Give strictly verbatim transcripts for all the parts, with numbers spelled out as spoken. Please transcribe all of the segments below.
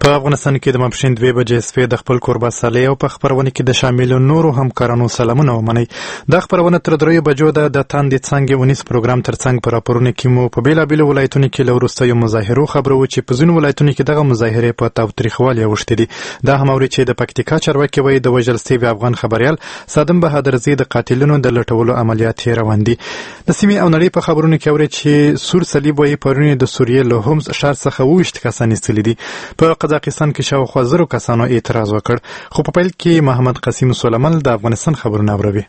په افغانستان کې د ماپښین دوه بجې سپې د خپل کوربه صالح او په خبرونه کې د شاملو نورو همکارانو سلامونه ومنئ. دا خبرونه تر دریو بجو ده د تاندې څانګې ونیس پروګرام ترڅنګ په راپورونه کې مو په بیلابیلو ولایتونو کې له وروستیو مظاهرو خبرو چې په ځینو ولایتونو کې دغه مظاهرې په تاوتریخوالي اوښتې دي. دا هم اوري چې د پکتیکا چارواکي وایي د وژل سوي افغان خبریال صادم بهادرزي د قاتلینو د لټولو عملیات یې روان دي. د سیمې او نړۍ په خبرونو کې اوري چې سور صلیب وایي پرون د سوریې له هومز ښار څخه اوویشت کسان ایستلي دي. په قزاقستان کې شاوخوا زرو کسانو اعتراض وکړ، خو په پیل کې محمد قاسم سلیمان د افغانستان خبرونه اوروي.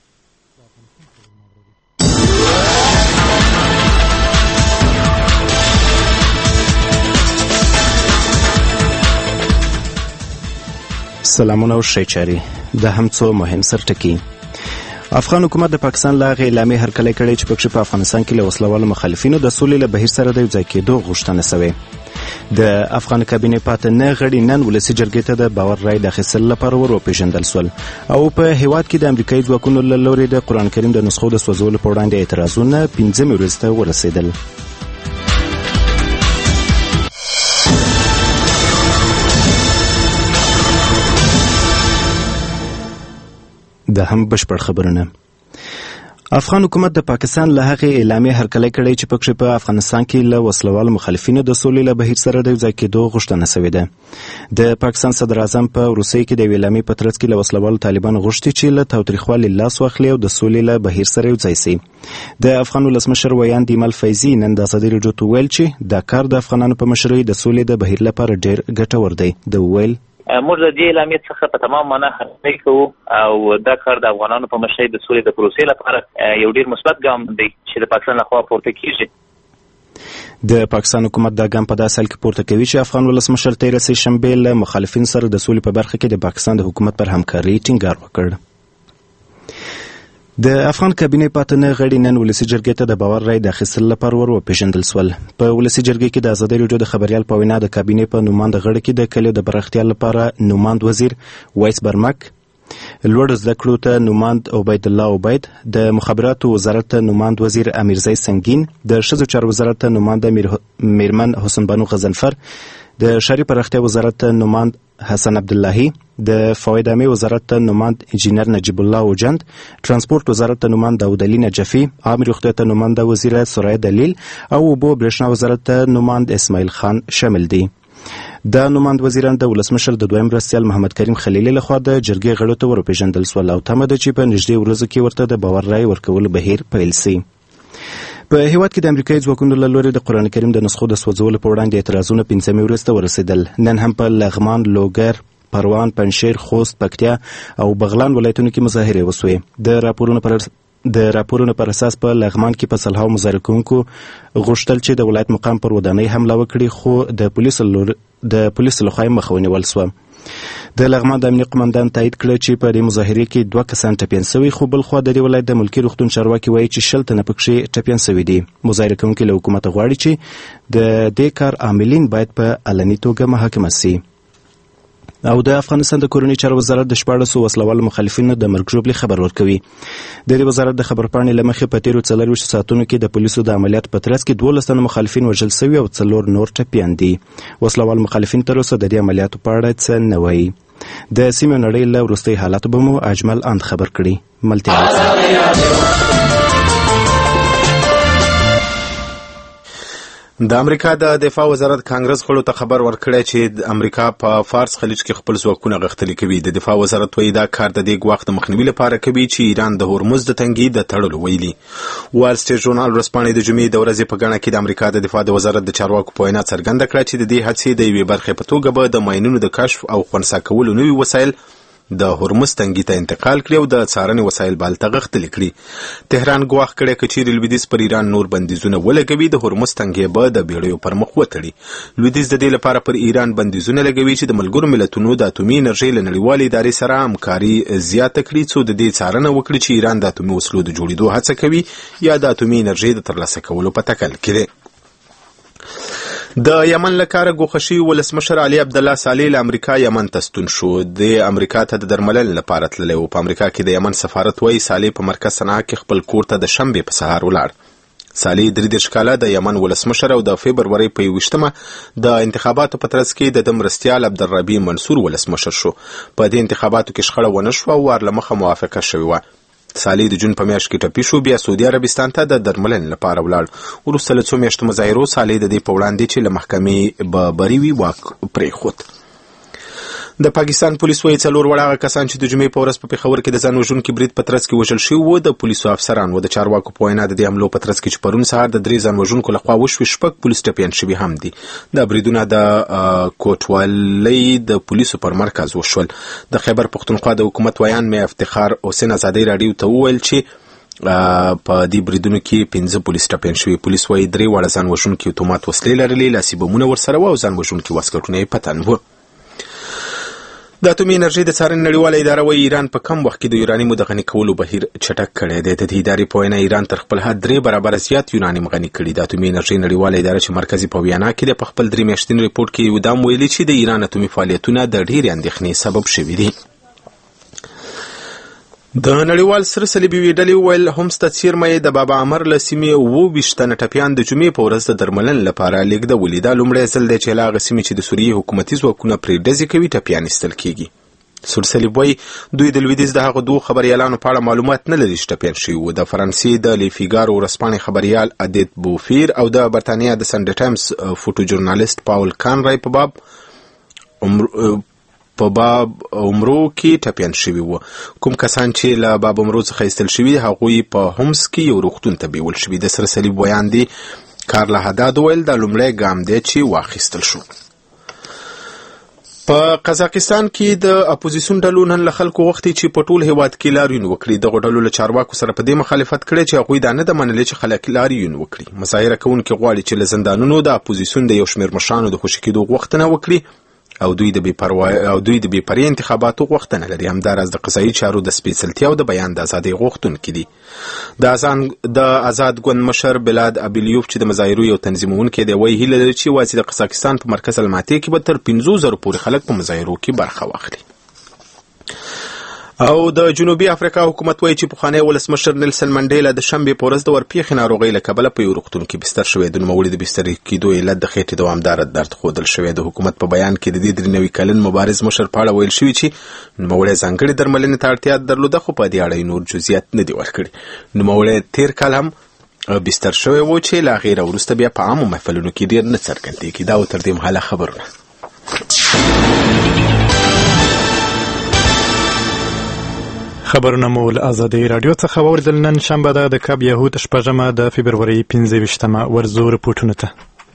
سلامونه او ښې چارې. د هم څو مهم سرټکي. افغان حکومت د پاکستان له هغې اعلامیې هرکلی کړی چې پکښې په افغانستان کې له وسلوالو مخالفینو د سولې له بهیر سره د یوځای کېدو غوښتنه سوې. د افغان کابینې پاته نه غړي نن ولسي جرګې ته د باور رایې د اخیستلو لپاره ور وپېژندل سول او په هېواد کې د امریکایي ځواکونو له لورې د قرآن کریم د نسخو د سوځولو په وړاندې اعتراضونه پنځمې ورځې ته ورسېدل. د هم بشپړ خبرونه. افغان حکومت د پاکستان له هغې اعلامیې هرکلی کړی چې پکښې په افغانستان کې له وسلوالو مخالفینو د سولې له بهیر سره د یوځای کېدو غوښتنه سوې ده. د پاکستان صدر اعظم په روسیې کې د یوې اعلامیې په ترڅ کې له وسلوالو طالبانو غوښتي چې له تاوتریخوالي لاس واخلي او د سولې له بهیر سره یوځای سي. د افغان ولسمشر ویاند ایمل فیضي نن د ازادي راډیو ته وویل چې دا کار د افغانانو په مشرۍ د سولې د بهیر لپاره ډېر ګټور دی. د وویل موږ د دې اعلامیې څخه په تمام معنا هرکلی کوو او دا کار د افغانانو په مشرۍ د سولې د پروسې لپاره یو ډېر مثبت ګام دی چې د پاکستان لخوا پورته کیږي. د پاکستان حکومت دا ګام په داسې حال کې پورته کوي چې افغان ولسمشر تېره سې شنبې له مخالفینو سره د سولې په برخه کې د پاکستان د حکومت پر همکارۍ ټینګار وکړ. د افغان کابینې پاته نه غړي نن ولسي جرګې ته د باور رایې د اخیستلو لپاره ور وپېژندل سول. په ولسي جرګې کې د ازادي راډیو د خبریال په وینا د کابینې په نوماند غړي کې د کلیو د پراختیا لپاره نوماند وزیر ویس برمک، لوړ زده کړو ته نوماند عبید الله عبید، د مخابراتو وزارت ته نوماند وزیر امیرزی سنگین، د ښځو چارو وزارت ته نوماند میرمن حسن بانو غضنفر، د ښاري پراختیا وزارت ته نوماند حسن عبداللهی، د فواید عامې وزارت ته نوماند انجینر نجیب الله اوجند، ترانسپورت وزارت ته نوماند داود علي نجفي، عامې روغتیا ته نوماند وزیره سرایه دلیل او اوبو برېښنا وزارت ته نوماند اسماعیل خان شامل دي. دا نوماند وزیران د ولسمشر د دویم مرستیال محمد کریم خلیلي لخوا د جرګې غړو ته ور وپېژندل سول او تمه ده چې په نږدې ورځو کې ورته د باور رایې ورکولو بهیر پیل سي. په هېواد کې د امریکایي ځواکونو له لورې د قرآن کریم د نسخو د سوځولو په وړاندې اعتراضونه پنځمې ورځې ته ورسېدل. نن هم په لغمان، لوګر، پروان، پنجشیر، خوست، پکتیا او بغلان ولایتونو کې مظاهرې وسوې. د راپورونو پر د راپورونو پر اساس په لغمان کې په سلهاو مظاهره کوونکو غوښتل چې د ولایت مقام پر ودانۍ حمله وکړي، خو د پولیسو د پولیسو لخوا یې مخه ونیول سوه. د لغمان د امنیه قمندان تایید کړه چې په دې مظاهرې کې دوه کسان ټپیان سوي، خو بل خوا د دې ولایت د ملکي روغتون چارواکي وایي چې شل تنه پکښې ټپیان سوي دي. مظاهره کوونکي له حکومته غواړي چې د دې کار عاملین باید په علني توګه محاکمه سي. او د افغانستان د کورنۍ چارو وزارت د شپاړسو وسلوالو مخالفینو د مرګ ژوبلې خبر ورکوي. د دې وزارت د خبرپاڼې له مخې په تېرو څلرویشتو ساعتونو کې د پولیسو د عملیاتو په ترڅ کې دولس تنه مخالفین وژل سوي او څلور نور ټپیان دي. وسلوال مخالفین تر اوسه د دې عملیاتو په اړه څه نه وایي. د سیمې نړۍ له وروستۍ حالاتو به مو اجمل اند خبر کړي. ملتیا د امریکا د دفاع وزارت کانګرس غړو ته خبر ورکړی چې د امریکا په فارس خلیج کې خپل ځواکونه غښتلي کوي. د دفاع وزارت وایي دا کار د دې ګواښ د مخنیوي لپاره کوي چې ایران د هورمز د تنګي د تړلو ویلي. وال سټریټ ژورنال ورځپاڼې د جمعې د ورځې په ګڼه کې د امریکا د دفاع د وزارت د چارواکو په وینا څرګنده کړه چې د دې هڅې د یوې برخې په توګه به د ماینونو د کشف او خنثی کولو نوي وسایل د هورمز تنګي ته انتقال کړي او د څارنې وسایل به هلته غښتلي کړي. تهران ګواښ کړی که چیرې لویدیځ پر ایران نور بندیزونه ولګوي د هورمز تنګي به د بیړیو پر مخ وتړي. لویدیځ د دې لپاره پر ایران بندیزونه لګوي چې د ملګرو ملتونو د اټومي انرژۍ له نړیوالې ادارې سره همکاري زیاته کړي څو د دې څارنه وکړي چې ایران د اټومي وسلو د جوړېدو هڅه کوي یا د اټومي انرژۍ د ترلاسه کولو په تکل کې دی. د یمن له کاره ګوښه شوي ولسمشر علي عبدالله صالح له امریکا یمن ته ستون شو. د امریکا ته د درملنې لپاره تللی و. په امریکا کې د یمن سفارت وایي صالح په مرکز صنعا کې خپل کور ته د شنبې په سهار ولاړ. صالح درې دېرش کاله د یمن ولسمشر او د فبرورۍ په یوویشتمه د انتخاباتو په ترڅ کې د مرستیال عبدالربی منصور ولسمشر شو. په دې انتخاباتو کې شخړه ونه شوه او وارلمخه موافقه شوې وه. صالح د جون په میاشت کې ټپي شو، بیا سعودي عربستان ته د درملنې لپاره ولاړ. وروسته له څو میاشتو مظاهرو صالح د دې په وړاندې چې له محکمې به بری وي واک پرېښود. د پاکستان پولیس وايي څلور وړ هغه کسان چې د جمعې په ورځ په پېښور کې د ځان وژونکي برید په ترڅ کې وژل شوي وو د پولیسو افسران وو. د چارواکو په وینا د دې حملو په ترڅ کې چې پرون سهار د درې ځان وژونکو لخوا وشوي شپږ پولیس ټپیان شوي هم دي. دا بریدونه د کوټوالۍ د پولیسو پر مرکز وشول. د خیبر پښتونخوا د حکومت ویان مې افتخار حسین ازادۍ راډیو ته وویل چې په دې بریدونو کې پنځه پولیس ټپیان شوي. پولیس وايي درې واړه ځان وژونکي اتومات وسلې لرلې، لاسي بمونه ورسره وو او ځان وژونکي واسکټونه یې په تن وو. د اټومي انرژۍ د څارنې نړیواله اداره وايي ایران په کم وخت کې د یورانیم د غني کولو بهیر چټک کړی دی. د دې ادارې په وینا ایران تر خپل حد درې برابره زیات یورانیم غني کړي. د اټومي انرژۍ نړیواله اداره چې مرکزي په ویانا کې د په خپل درې میاشتني ریپورټ کې یو دام ویلي چې د ایران اټومي فعالیتونه د ډېرې اندېښنې سبب شوي دي. د نړیوال سره صلیبي ډلې ویل هومس ته څیرمه د بابا عمر له سیمې اووه ویشت تنه ټپیان د جمعې په ورځ د درملنې لپاره لېږدولي. دا لومړی ځل دی چې له هغه سیمې چې د سوریې حکومتي ځواکونه پرې ډزې کوي ټپیان ایستل کېږي. سور صلیب وایي دوی د لویدیځ د هغو دوو خبریالانو په اړه معلومات نه لري چې ټپیان شوي وو. د فرانسې د لیفیګارو ورځپاڼې خبریال ادیت بوفیر او د برتانیا د سنډې ټایمز فوټو ژورنالیست پاول کانرای په باب په باب عمرو کې ټپیان شوي وو. کوم کسان چې له باب عمرو څخه ایستل شوي هغوی په هومس کې یو روغتون ته بیول شوي. د سره صلیب بیان دی کارلا هداد ویل دا لومړی ګام دی چې واخیستل شو. په قزاقستان کې د اپوزیسیون ډلو نن له خلکو غوښتي چې په ټول هیواد کې لاریون وکړي. دغو ډلو له چارواکو سره په دې مخالفت کړی چې هغوی دا نه ده منلې چې خلک لاریون وکړي. مظاهره کوونکي غواړي چې له زندانونو د اپوزیسیون د یو شمېر مشرانو د خوشي کېدو غوښتنه وکړي او دوی د بې او دوی د بې پرې انتخاباتو غوښتنه لري. همداراز د قضایي چارو د سپېڅلتیا او د بیان د ازادۍ غوښتونکي دي. د ازان د آزاد ګوند مشر بلاد ابیلیوف چې د مظاهرو یو تنظیمونکی دی وایي هیله لري چې یوازې د قزاقستان په مرکز الماتې کې به تر پنځو زرو پورې خلک په مظاهرو کې برخه واخلي. او د جنوبي افریقا حکومت وایي چې پخوانی ولسمشر نیلسن منډیلا د شنبې په ورځ د ورپېښې ناروغۍ له کبله په یو روغتون کې بستر شوی. د نوموړي د بستر کېدو علت د خېټې دوامداره درد ښودل شوی. د حکومت په بیان کې د دې درې نوي کلن مبارز مشر په اړه ویل شوي چې نوموړی ځانګړې درملنې ته اړتیا درلوده خو په دې اړه نور جزئیات نه دي ورکړي. نوموړی تېر کال هم بستر شوی و چې له هغې راوروسته بیا په عامو محفلونو کې ډېر نه څرګندېږي. دا و تر دې مهاله خبرونه. خبرونه مو له ازادۍ راډیو څخه واورېدل. نن شنبه ده د کب یهود شپږمه د فبرورۍ پنځه ویشتمه. ورځو رپورټونو ته.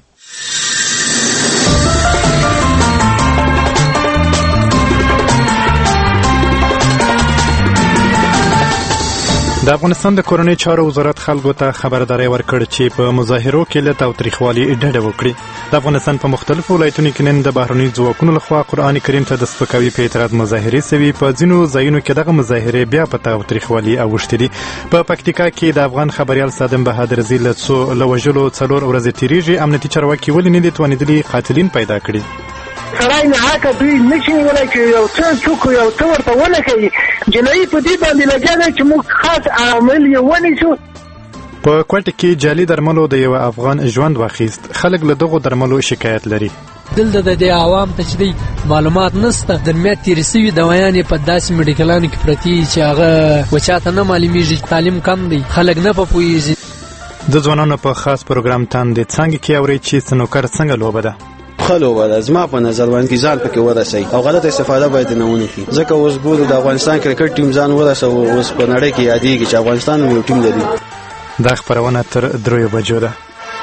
د افغانستان د کورنۍ چارو وزارت خلکو ته خبرداری ورکړ چې په مظاهرو کې له تاوتریخوالي ډډه وکړي. د افغانستان په مختلفو ولایتونو کې نن د بهرني ځواکونو لخوا قرآن کریم ته د سپکاوي په اعتراض مظاهرې سوي. په ځینو ځایونو کې دغه مظاهرې بیا په تاوتریخوالي اوښتې دي. په پکتیکا کې د افغان خبریال صادم بهادر زی له څو له وژلو څلور ورځې تېرېږي. امنیتي چارواکي ولې نه دي توانېدلي قاتلین پیدا کړي؟ سړی نه حقه دوی نشي نیولی چې یو څه څوک یو څه ورته ونه کوي. جنایي په دې باندې لګیا دی چې موږ خاص عامل یې ونیسو. په کوټه کې جعلي درملو د یو افغان ژوند واخیست. خلک له دغو درملو شکایت لري. دلته د دې عوام ته چې دی معلومات نشته. د میات تېرې سوي دوایانې په داسې میډیکلانو کې پرتې چې هغه وچاته نه معلومیږي. تعلیم کم دی، خلک نه په پوهېږي. د ځوانانو په خاص پروګرام تاندې څانګې کې اورئ چې سنوکر څنګه لوبه ده. خلو ولا زما په نظر باندې ځان پکې ورسي او غلطه استفاده باید نه ونی کی. ځکه اوس ګورو د افغانستان کرکټ ټیم ځان ورسو اوس په نړۍ کې یادېږي چې افغانستان یو ټیم لري. دا خبرونه تر دریو بجو ده.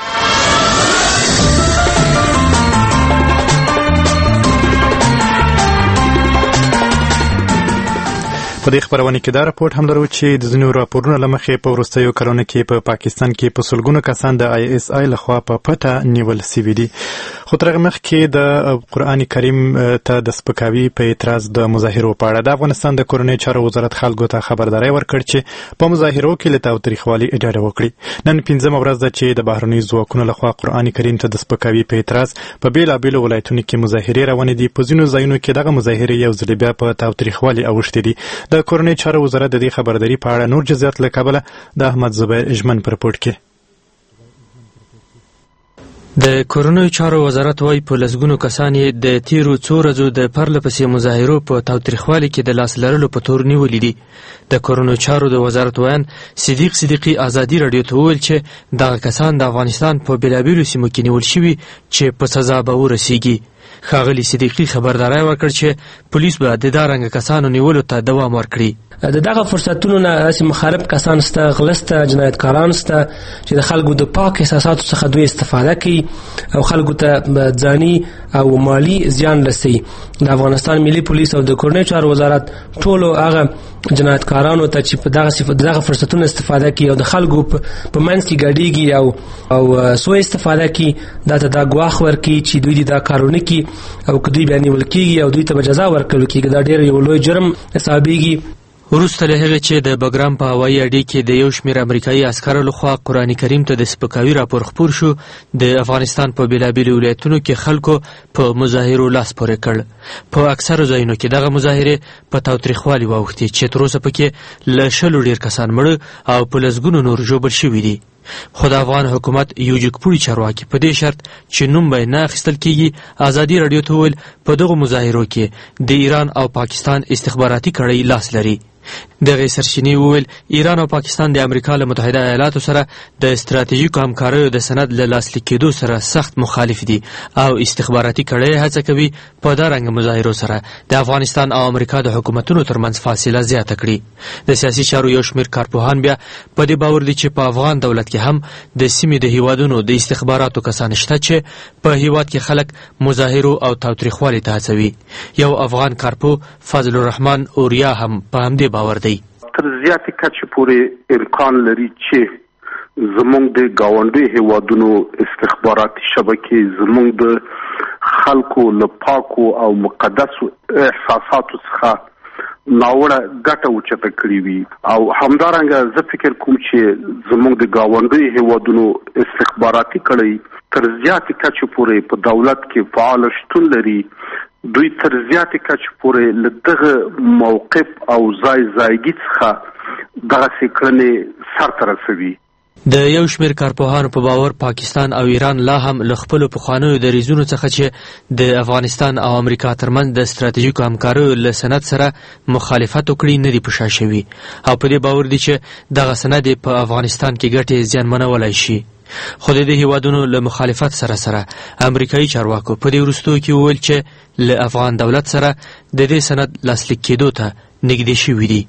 په دې خبرونه کې دا راپورټ هم لرو چې د ځینو راپورونو له مخې په وروستیو کلونو کې په پاکستان کې په سلګونو کسان د آی اس آی لخوا په پټه نیول سوي دي. خو تر هغه مخکې د قرآن کریم ته د سپکاوي په اعتراض د مظاهرو په اړه د افغانستان د کورنۍ چارو وزارت خلکو ته خبرداری ورکړ چې په مظاهرو کې له تاوتریخوالي ډډه وکړي. نن پنځمه ورځ ده چې د بهرنیو ځواکونو لخوا قرآن کریم ته د سپکاوي په اعتراض په بېلابېلو ولایتونو کې مظاهرې روانې دي. په ځینو ځایونو کې دغه مظاهرې یو ځل بیا په تاوتریخوالي اوښتې دي. د کورنۍ چارو وزارت د دې خبرداري په اړه نور جزئیات له کابله د احمد زبیر اجمن پر رپورټ کې. د کورونو چارو وزارت وايي په لسګونو کسان یې د تیرو څو ورځو د پرله پسې مظاهرو په تاوتریخوالي کې د لاس لرلو په تور نیولي دي. د کورونو چارو د وزارت ویان صدیق صدیقي ازادي راډیو ته وویل چې دغه کسان د افغانستان په بېلابېلو سیمو کې نیول شوي چې په سزا به ورسیږي. ښاغلي صدیقي خبرداری ورکړ چې پولیس به د دارنګه کسانو نیولو ته دوام ورکړي. د دغه فرصتونو نه داسې مخالف کسان سته، غله سته، جنایتکاران سته چې د خلکو د پاک احساساتو څخه دوی استفاده کوي او خلکو ته ځاني او مالی زیان رسوي. د افغانستان ملي پولیس او د کورنیو چارو وزارت ټولو هغه جنایتکارانو ته چې په دغه دغه فرصتونو استفاده کوي او د خلکو په منځ کې ګډېږي او او سوء استفاده کوي، دا ته دا ګواښ ورکوي چې دوی دا کارونه کوي او که دوی بیا نیول کېږي او دوی ته به جزا ورکول کېږي، دا ډېر یو لوی جرم حسابېږي. وروسته له هغې چې د بګرام په هوایي اډې کې د یو شمېر امریکایي عسکرو لخوا قرآن کریم ته د سپکاوي راپور خپور شو، د افغانستان په بېلابېلو ولایتونو کې خلکو په مظاهرو لاس پورې کړ. په اکثرو ځایونو کې دغه مظاهرې په تاوتریخوالي واوښتې چې تر اوسه پکې له شلو ډېر کسان مړه او په لسګونو نور ژوبل شوي دي. خو د افغان حکومت یو جګپوړي چارواکي په دې شرط چې نوم به نه اخیستل کېږي ازادي راډیو ته وویل په دغو مظاهرو کې د ایران او پاکستان استخباراتي کړۍ لاس لري. دغه سرچینې وویل ایران او پاکستان د امریکا له متحده ایالاتو سره د ستراتیژیکو همکاریو د سند له لاسلیک کېدو سره سخت مخالف دي او استخباراتي کړۍ هڅه کوي په دارنګه مظاهرو سره د افغانستان او امریکا د حکومتونو ترمنځ فاصله زیاته کړي. د سیاسي چارو یو شمېر کارپوهان بیا په دې باور دي چې په افغان دولت کې هم د سیمې د هیوادونو د استخباراتو کسان شته چې په هیواد کې خلک مظاهرو او تاوتریخوالي ته هڅوي. یو افغان کارپو فضل الرحمن اوریا هم په همدې باور دی. تر زیاتې کچې پورې امکان لري چې زموږ د ګاونډي هیوادونو استخباراتي شبکې زموږ د خلکو له پاکو او مقدسو احساساتو څخه ناوړه ګټه اوچته کړې وي او همدارنګه زه فکر کوم چې زموږ د ګاونډي هیوادونو استخباراتي کړۍ تر زیاتې کچې پورې په دولت کې فعال شتون لري. دوی تر زیاتې کچې پورې له دغه موقف او ځای ځایګي څخه دغسې کړنې سرته رسوي. د یو شمېر کارپوهانو په باور پاکستان او ایران لا هم له خپلو پخوانیو دریځونو څخه چې د افغانستان او امریکا ترمنځ د ستراتیژیکو همکاریو له سند سره مخالفت وکړي نه دي په شا شوي او په دې باور دي چې دغه سند په افغانستان کې ګټې زیانمنولی شي. خو د دې هیوادونو له مخالفت سره سره امریکایي چارواکو په دې وروستیو کې وویل چې له افغان دولت سره د دې سند لاسلیک کېدو ته نږدې شوي دي.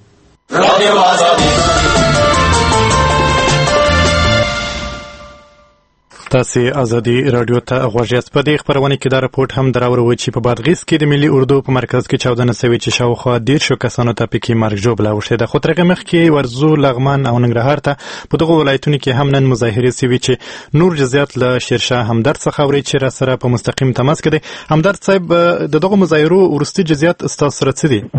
تاسې ازادي راډیو ته غوږ یاست. په دې خپرونه کې دا راپورټ هم دراوروه چې په بادغیس کې د ملي اردو په مرکز کې چاودنه سوې چې شاوخوا دېرشو کسانو ته پکې مرګ ژوبله اوښتې ده. خو تر هغې مخکې ورزو، لغمان او ننګرهار ته په دغو ولایتونو کې هم نن مظاهرې سوي چې نور جزیات له شیرشاه همدرد څخه اورئ چې راسره په مستقیم تماس کې دی. همدرد صاحب، د دغو مظاهرو وروستي جزیات ستاسو سره څه دي؟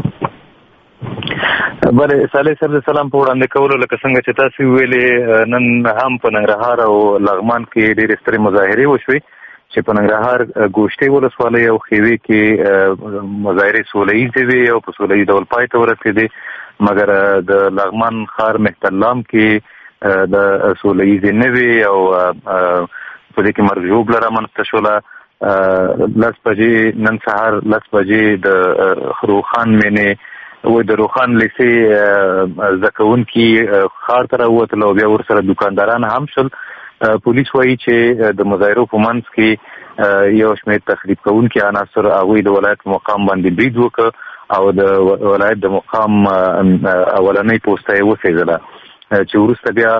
بله صالح صاحب، د سلام په وړاندې کولو لکه څنګه چې تاسو ویلې نن هم په ننګرهار او لغمان کې ډېرې سترې مظاهرې وشوې چې په ننګرهار ګوشتې ولسوالۍ او خیوې کې مظاهرې سوله ییزې وې او په سوله ییز ډول پای ته ورسېدې، مګر د لغمان ښار مهترلام کې د سوله ییزې نه وې او په دې کې مرګ ژوبله رامنځته شوله. لس بجې نن سهار لس بجې د روخان مینې و د روخان لیسې زده کوونکي ښار ته راووتل او بیا ورسره دوکانداران هم شول. پولیس وایي چې د مظاهرو په منځ کې یو شمېر تخریب کوونکي عناصر هغوی د ولایت مقام باندې برید وکړ او د ولایت د مقام اولنۍ پوسته یې وسېزله چې وروسته بیا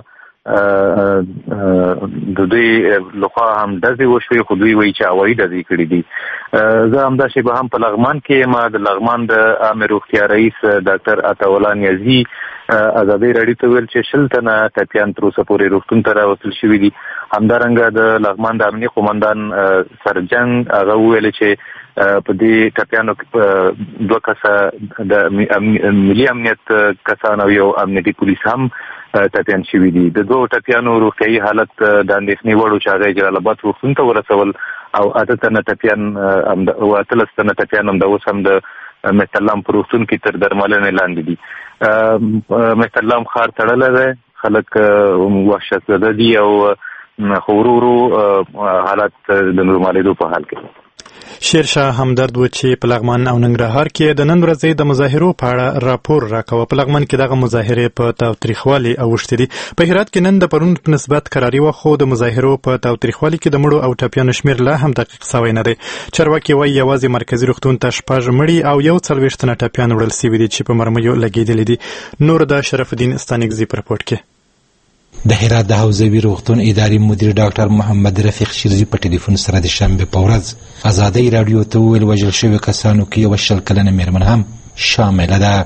د دوی لخوا هم ډزې وشوې، خو دوی وایي چې هوایي ډزې کړي دي. زه همدا شیبه هم په لغمان کې یم. د لغمان د عامې روغتیا رئیس ډاکټر عطاالله نیازي ازادۍ راډیو ته ویل چې شل تنه ټپیان تر اوسه پورې روغتون ته راوستل شوي دي. همدارنګه د لغمان د امنیه قومندان سرجنګ هغه وویل چې په دې ټپیانو کې دوه کسه د ملي امنیت کسان او یو امنیتي پولیس هم ټپیان شوي دي. د دوه ټپیانو روغتیایي حالت د اندېښنې وړ و چې هغه یې جلال آباد روغتون ته ورسول او اته تنه ټپیان او اتلس تنه ټپیان هم د اوس هم د مهترلام په روغتون کې تر درملنې لاندې دي. مهترلام ښار تړلی دی، خلک وحشت زده دي او خو ورو ورو حالات د نورمالېدو په حال کې. شیرشاه همدرد و چې په لغمان او ننګرهار کې د نن ورځې د مظاهرو په اړه راپور راکوه. په لغمان کې دغه مظاهرې په تاوتریخوالي اوښتې دي. په هرات کې نن د پرون په نسبت قراري وه، خو د مظاهرو په تاوتریخوالي کې د مړو او ټپیانو شمېر لا هم دقیق سوی نه دی. چارواکي وایي یوازې مرکزي روغتون ته شپږ مړي او یو څلوېښت تنه ټپیان وړل سوي دي چې په مرمیو لګېدلي دي. نور د شرف الدین ستانکزي په رپورټ کې. د هرات د حوزوي روغتون اداري مدیر ډاکټر محمد رفیق شیرزي په ټلیفون سره د شنبې په ورځ ازادۍ راډیو ته وویل وژل شوي کسانو کې یوه شل کلنه مېرمن هم شامله ده.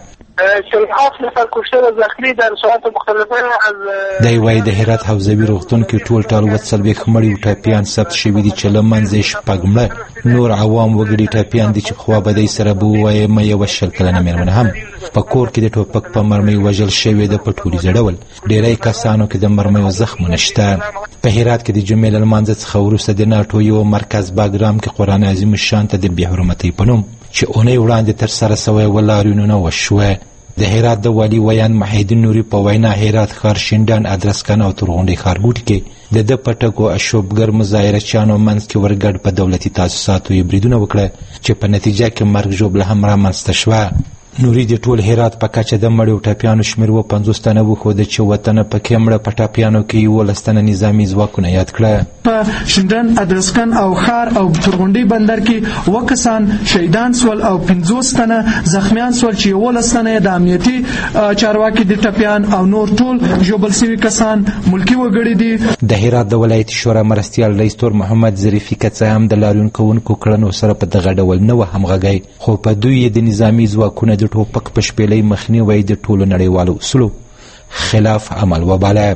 دی وایي د هرات حوزوي روغتون کې ټول ټال اووه څلوېښت مړي او ټپیان ثبت شوي دي چې له منځه یې شپږ مړه نور عوام وګړي ټپیان دي چې په خوابدۍ سره به ووایم یوه شل کلنه مېرمن هم په کور کې د ټوپک په مرمۍ وژل شوې ده په ټولیزه ډول. ډېری کسانو کې د مرمیو زخمونه شته. په هرات کې د جمعې له لمانځه څخه وروسته د ناټو یو مرکز باګرام کې قرآن عظیم الشان ته د بې حرمتۍ په نوم چې اونۍ وړاندې ترسره سوی و لاریونونه وشوه. د هرات د والي ویان محیدین نوري په وینا هرات ښار شینډان ادرسکن او تورغونډۍ ښارګوټي کې د ده په ټکو اشوبګر مظاهرچیانو منځ کې ورګډ په دولتي تاسیساتو یې بریدونه وکړه چې په نتیجه کې مرګ ژوبله هم رامنځته شوه. نوري د ټول هرات په کچه د مړو او ټپیانو شمېر اووه پنځوس تنه وښوده چې اووه تنه پکې مړه په ټپیانو کې یولس تنه نظامي ځواکونه یاد کړه. په شینډان ادرسکن او ښار او تورغونډۍ بندر کې اووه کسان شهیدان سول او پنځوس تنه زخمیان سول چې یولس تنه د امنیتي چارواکي د ټپیان او نور ټول ژوبل سوي کسان ملکي وګړي دي. د هرات د ولایتي شورا مرستیال رئیس تور محمد ظریفي که څه هم د لاریون کوونکو کړنو سره په دغه ډول نه و همغږی، خو په دوی د نظامي ځواکونه د ټوپک په شپېلۍ مخنیوی د ټولو نړیوالو اصولو خلاف عمل وباله.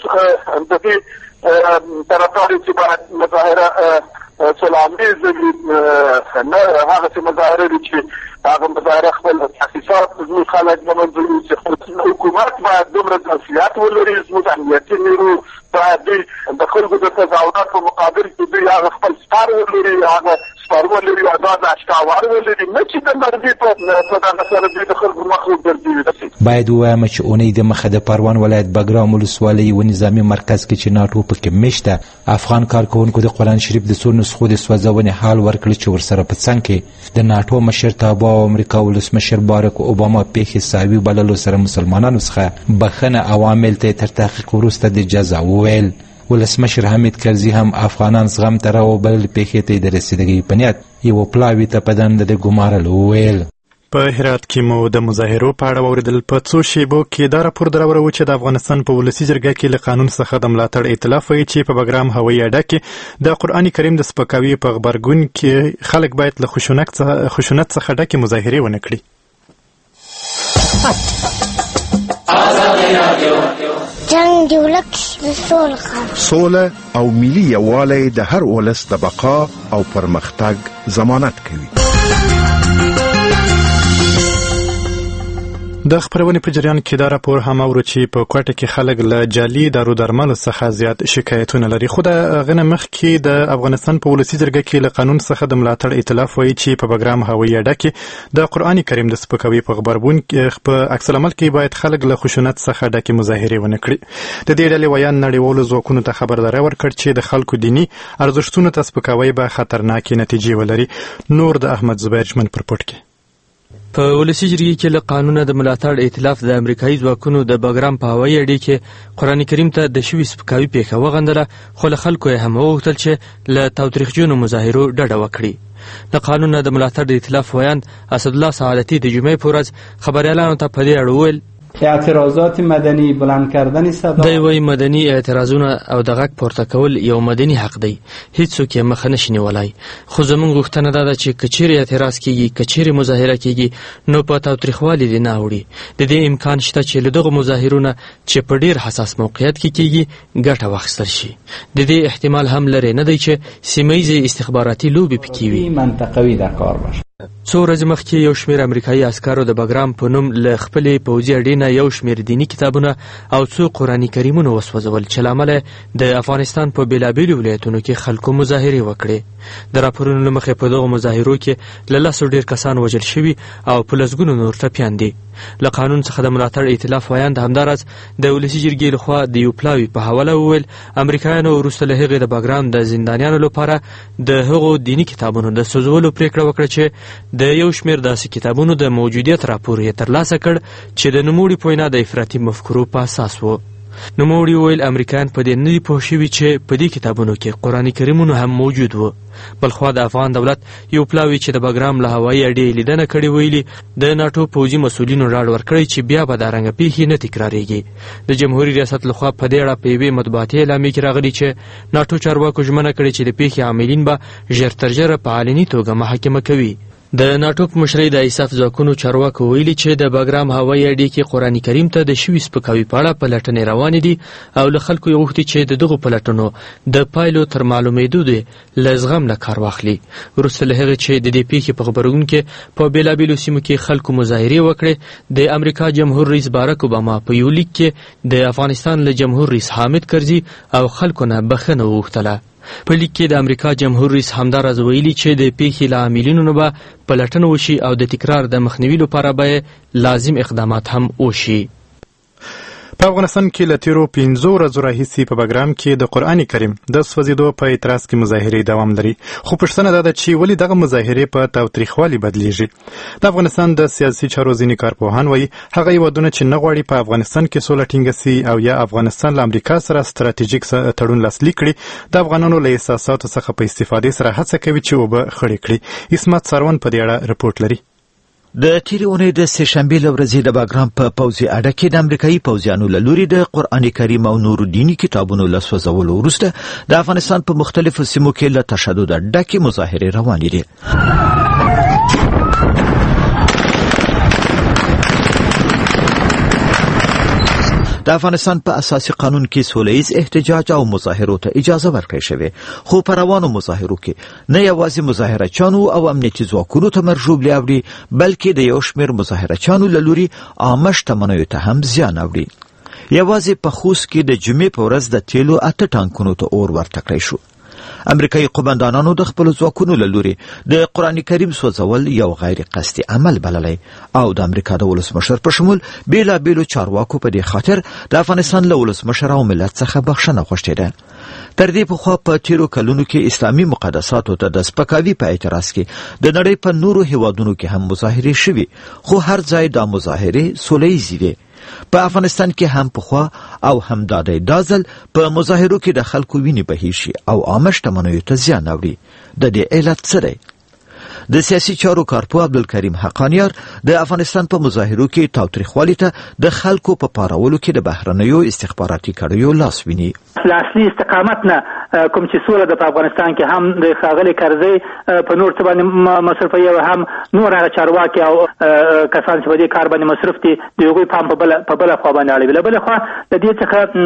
طرفدار چې باید مظاهره سلامیز وي، نه هغسې مظاهره دي چې هغه مظاهره خپل تاسیسات زموږ خلک له منځه یوسي. حکومت باید دومره ظرفیت ولري، زموږ امنیتي نیرو باید دوی د خلکو د تظاهرات په مقابل کې دوی هغه خپل سپر ولري، هغه سپر ولري، ازاد اشکاور ولري، نه چې د مرګي په دغه سره دوی د خلکو مخ وګرځي. باید ووایم چې اونۍ د مخه د پروان ولایت بګرام ولسوالۍ یوه نظامي مرکز کې چې ناټو پکې میشته افغان کارکوونکو د قرآن شریف د څو نسخو د سوځونې حال ورکړي چې ورسره په څنګ کې د ناټو مشرتابه او امریکا ولسمشر بارک اوباما پیښې ساوي بللو سره مسلمانانو څخه بخښنه عوامل ته تر تحقیق وروسته د جزا وویل. ولسمشر حمید کرزي هم افغانان زغم ته راوبلل، پیښې ته د رسیدګۍ په نیت یوه پلاوي ته په دنده د ګمارلو وویل. په هرات کې مو د مظاهرو په اړه واورېدل. په څو شیبو کې دا راپور دراوره چې د افغانستان په ولسي جرګه کې له قانون څخه د ملاتړ ائتلاف وایي چې په بګرام هوایي اډه کې د قرآن کریم د سپکاوي په غبرګون کې خلک باید له خشونت څخه ډکې مظاهرې ونه کړي. جنګ د ولس د سولې سوله او ملي یووالی د هر ولس د بقا او پرمختګ ضمانت کوي. د خبرونې په جریان کې دا راپور هم اورو چې په کوټه کې خلک له جعلي دارو درملو څخه زیات شکایتونه لري. خو د غنه مخکې د افغانستان په ولسي جرګه کې له قانون څخه د ملاتړ ائتلاف وایي چې په بګرام هوایي اډه کې د قرآن کریم د سپکاوي په غبرګون کې په عکس العمل کې باید خلک له خشونت څخه ډکې مظاهرې ونه کړي. د دې ډلې ویان نړیوالو ځواکونو ته خبرداری ورکړ چې د خلکو دیني ارزښتونو ته سپکاوی به خطرناکې نتیجې ولري. نور د احمد زبیر جمن پر پورت کې. په ولسي جرګې کې له قانونه د ملاتړ ائتلاف د امریکایي ځواکونو د بګرام په هوایي اډې کې قرآن کریم ته د شوي سپکاوي پیښه وغندله، خو له خلکو یې هم وغوښتل چې له تاوتریخجنو مظاهرو ډډه وکړي. د قانونه د ملاتړ د ائتلاف ویان اسدالله سعادتي د جمعې په ورځ خبریالانو ته په دې اړه وویل اعتراضات مدنی بلند کردن صدا دی وی مدني اعتراضونه او د غږ پورته کول یو مدني حق دی، هیڅوک یې مخه نشي نیولای. خو زموږ غوښتنه دا ده چې کچېرې اعتراض کیږي، کچېرې مظاهره کیږي، نو په تاوتریخوالي دې نه اوړي. د دې امکان شته چې له دغو مظاهرونه چې په ډیر حساس موقعیت کې کیږي ګټه واخیستل شي. د دې احتمال هم لري نه دی چې سیمه ییزې استخباراتي لوبې پکې وي. منطقوي در کار باشه. څو ورځې مخکې یو شمېر امریکایي عسکرو د بګرام په نوم له خپلې پوځي اډې نه یو شمېر دیني کتابونه او څو قرآني کریمونه وسوځول چې له امله د افغانستان په بېلابېلو ولایتونو کې خلکو مظاهرې وکړې. د راپورونو له مخې په دغو مظاهرو کې له لسو ډېر کسان وژل شوي او په لسګونو نور ټپیان دي. له قانون څخه د ملاتړ ائتلاف ویاند همداراز د ولسي جرګې لخوا د یو پلاوي په حواله وویل امریکایانو وروسته له هغې د باګرام د زندانیانو لپاره د هغو دیني کتابونو د سوځولو پریکړه وکړه چې د یو شمېر داسې کتابونو د موجودیت راپور یې ترلاسه کړ چې د نوموړي په وینا د افراطي مفکورو په اساس و. نوموړي وویل امریکایان په دې نه دي پوه شوي چې په دې کتابونو کې قرآن کریمونه هم موجود و. بلخوا د افغان دولت یو پلاوي چې د باګرام له هوایي اډې لیدنه کړې ویلي د ناټو پوځي مسؤلینو ډاډ ورکړی چې بیا به دا رنګه پیښې نه تکراریږي. د جمهوري ریاست لخوا په دې اړه په یوې مطبوعاتي اعلامیې کې راغلي چې ناټو چارواکو ژمنه کړې چې د پیښې عاملین به ژر تر ژره په علني توګه محاکمه کوي. د ناټو په مشرۍ د ایساف ځواکونو چارواکو ویلي چې د باګرام هوایي اډې کې قرآن کریم ته د شوي سپکاوي په اړه پلټنې روانې دي او له خلکو یې غوښتي چې د دغو پلټنو د پایلو تر معلومېدو دې له زغم نه کار واخلي. وروسته له هغې چې د دې پیښې په غبرګون کې په بېلابېلو سیمو کې خلکو مظاهرې وکړې، د امریکا جمهور رئیس بارک اوباما په یو لیک کې د افغانستان له جمهور رئیس حامد کرزي او خلکو نه بخښنه وغوښتله. په لیک کې د امریکا جمهور رئیس همداراز ویلي چې د پیښې له عاملینو نه به پلټنه وشي او د تکرار د مخنیوي لپاره به لازم اقدامات هم وشي. په افغانستان کې له تیرو پنځو ورځو راهیسې په باګرام کې د قرآن کریم د سوځېدو په اعتراض کې مظاهرې دوام لري، خو پوښتنه دا ده چې ولې دغه مظاهرې په تاوتریخوالي بدلیږي. د افغانستان د سیاسي چارو ځینې کارپوهان وایي هغه هیوادونه چې نه غواړي په افغانستان کې سوله ټینګه سي او یا افغانستان له امریکا سره ستراتیژیک تړون لاسلیک کړي د افغانانو له احساساتو څخه په استفادې سره هڅه کوي چې اوبه خړې کړي. عصمت سروان په دې اړه رپورټ لري. د تیرې اونۍ د سه شنبې له ورځې د باګرام په پوځي اډه کې د امریکایي پوځیانو له لوري د قرآن کریم او نورو دیني کتابونو له سوځولو وروسته د افغانستان په مختلفو سیمو کې له تشدده ډکې مظاهرې روانې دي. د افغانستان په اساسي قانون کې سولهییز احتجاج او مظاهرو ته اجازه ورکړل شوې، خو په روانو مظاهرو کې نه یوازې مظاهرچیانو او امنیتي ځواکونو ته مرژوبلې اوړي، بلکې د یو شمېر مظاهرچیانو له لوري عامه شتمنیو ته هم زیان اوړي. یوازې په خوست کې د جمعې په ورځ د تیلو اته ټانکونو ته اور ورته کړی شو. امریکایي قومندانانو د خپلو ځواکونو له لوري د قرآن کریم سوځول یو غیر قصدي عمل بللی او د امریکا د ولسمشر په شمول بېلابېلو چارواکو په دې خاطر د افغانستان له ولسمشر او ملت څخه بخښنه غوښتې ده. تر دې پخوا په تیرو کلونو کې اسلامي مقدساتو ته د سپکاوي په اعتراض کې د نړۍ په نورو هیوادونو کې هم مظاهرې شوي، خو هر ځای دا مظاهرې سولیزې وې. په افغانستان کې هم پخوا او هم دا دی دا ځل په مظاهرو کې د خلکو وینې بهیر شي او عامه شتمنیو ته زیان اوړي. د دې علت څه دی؟ د سیاسي چارو کارپوه عبدالکریم حقانیار د افغانستان په مظاهرو کې تاوتریخوالي ته د خلکو په پارولو کې د بهرنیو استخباراتي کړیو لاس ویني. له اصلي استقامت نه کوم چې سوله د په افغانستان کې هم د ښاغلي کرزي په نور څه باندې مصرفوي او هم نور هغه چارواکي او کسان چې په دې کار باندې مصرف دي د هغوی پام په بله په بله خوا باندې اړوي. له بلې خوا د دې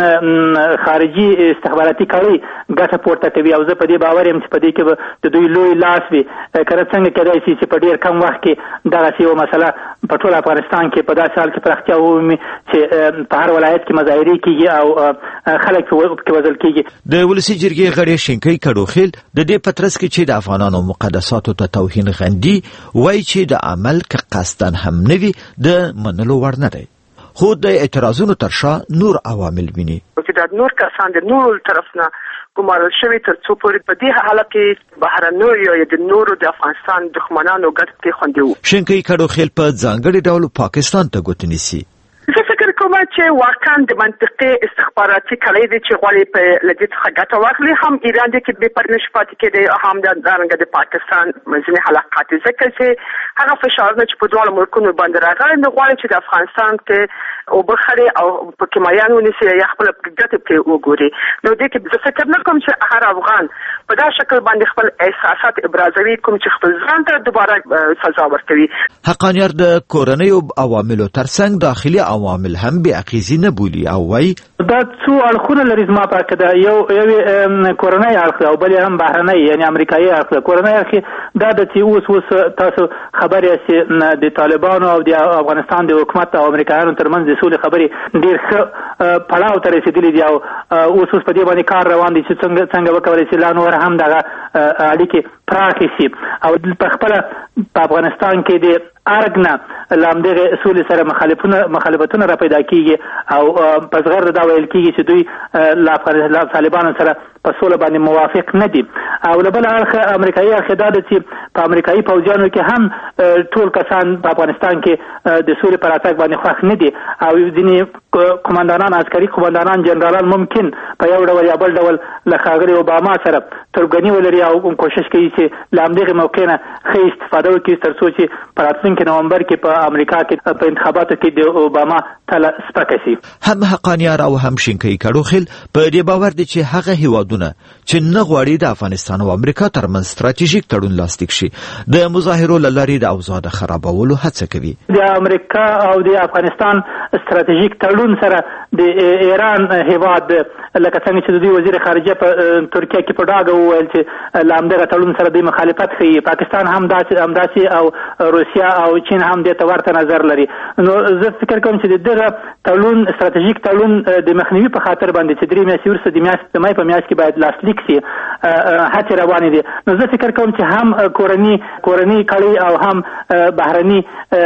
څخه خارجي استخباراتي کړۍ ګټه پورته کوي او زه په دې باور یم چې په دې کې به د دوی لوی لاس وي. که څنګه کېدای شي چې په ډېر کم وخت کې دغسې یوه مسله په ټول افغانستان کې په داسې حال کې پراختیا ومومي چې په هر ولایت کې مظاهرې کېږي او خلک پکې وژل کېږي. د ولسي جرګې غړی شینکۍ کډوخیل د دې په ترڅ کې چې د افغانانو مقدساتو ته توهین غندي وایي چې د عمل که قصدن هم نه وي د منلو وړ نه دی، خو د اعتراضونو تر شا نور عوامل ویني. چې دا نور کسان د نورو طرف نه ګمارل شوي تر څو پورې په دې حالت کې بهرنیو یا د نورو د افغانستان دښمنانو ګټې پرېښودې وو. شینکۍ کډوخیل په ځانګړي ډول پاکستان ته ګوتې نیسي. زه فکر کوم چې واقعا د منطقي استخباراتي کړۍ دي چې غواړي په له دې څخه ګټه واخلي. هم ایران دی کې بې پرې نشي پاتې کېدی، هم دارنګه د پاکستان ځینې حلقات دي، ځکه چې هغه فشارونه چې په دواړو ملکونو باندې راغلي نه غواړي چې د افغانستان کې اوبه خړې او پکې مایان ونیسي یا خپله ګټې پرې وګوري. نو دې کې زه فکر نه کوم چې هر افغان په دا شکل باندې خپل احساسات ابرازوي کوم چې خپل ځان ته دوباره سزا ورکوي. حقانیار د کورنیو عواملو ترڅنګ داخلي عوامل هم بې اغېزې نه بولي او وایي دا څو اړخونه لري زما په عقیده. یو یو کورنی اړخ او بل هم بهرنی یعنې امریکایي اړخ. کورنی اړخ دا د چې اوس اوس تاسو خبرې چې د طالبانو او د افغانستان د حکومت او امریکایانو ترمنځ د سولې خبرې ډېر ښه پړاو ته رسېدلي دي او اوس اوس په دې باندې کار روان دی چې څنګه څنګه وکولی شي لا نور هم دغه اړیکې پراخې شي او په خپله په افغانستان کې د ارګ نه له همدغې سولې سره مخالفونه مخالفتونه را پیدا کېږي او په زغرده دا ویل کېږي چې دوی له طالبانو سره په سوله باندې موافق نه دي او له بل اړخه امریکایي اړخ دا ده چې په امریکایي پوځیانو کې هم ټول کسان په افغانستان کې د سولې په راتګ باندې خوښ نه دي او ځینې قمندانان عسکري قمندانان جنرالان ممکن په یو ډول یا بل ډول له ښاغلي اوباما سره تربګني ولري او کوشش کوي چې له همدغې موقع نه ښه استفاده وکړي تر څو چې په راتلونکي نومبر کې په امریکا کې په انتخاباتو کې د اوباما تله سپکه شي. هم حقانیار او هم شینکۍ کړوخیل په دې باور دي چې هغه هیوادونه چې نه غواړي د افغانستان او امریکا ترمنځ ستراتیژیک تړون لاسلیک شي د مظاهرو له لارې د اوضاع د خرابولو هڅه کوي. د امریکا او د افغانستان ستراتیژیک تړون سره د ایران هیواد لکه څنګه چې د دوی وزیر خارجه په ترکیه کې په ډاګه وویل چې له همدغه تړون سره دوی مخالفت ښیي. پاکستان هم داسې همداسې او روسیا او چین هم دې ته ورته نظر لري. نو زه فکر کوم چې د دغه تړون ستراتیژیک تړون د مخنیوي په خاطر باندې چې درې میاشتې وروسته د میاشتې د مای په میاشت کې باید لاسلیک شي هڅې روانې دي. نو زه فکر کوم چې هم کورني کورني کړۍ او هم بهرني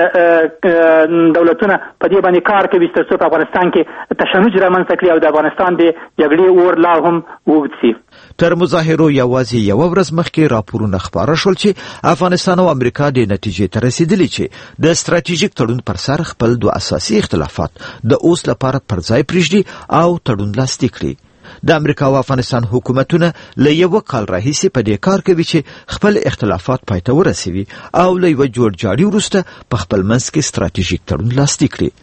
دولتونه په دې باندې کار کوي تر څو په افغانستان کې تشنج رامنځته کړي او د افغانستان د جګړې اور لا هم اوږد شي. تر مظاهرو یوازې یوه ورځ مخکې راپورونه خپاره شول چې افغانستان او امریکا د نتیجې ته رسېدلي چې د ستراتیژیک تړون پر سر خپل دوه اساسي اختلافات د اوس لپاره پر ځای پرېږدي او تړون لاسلیک کړي. د امریکا او افغانستان حکومتونه له یوه کال راهیسې په دې کار کوي چې خپل اختلافات پای ته ورسوي او له یوه جوړجاړي وروسته په خپل منځ کې ستراتیژیک تړون لاسلیک کړي.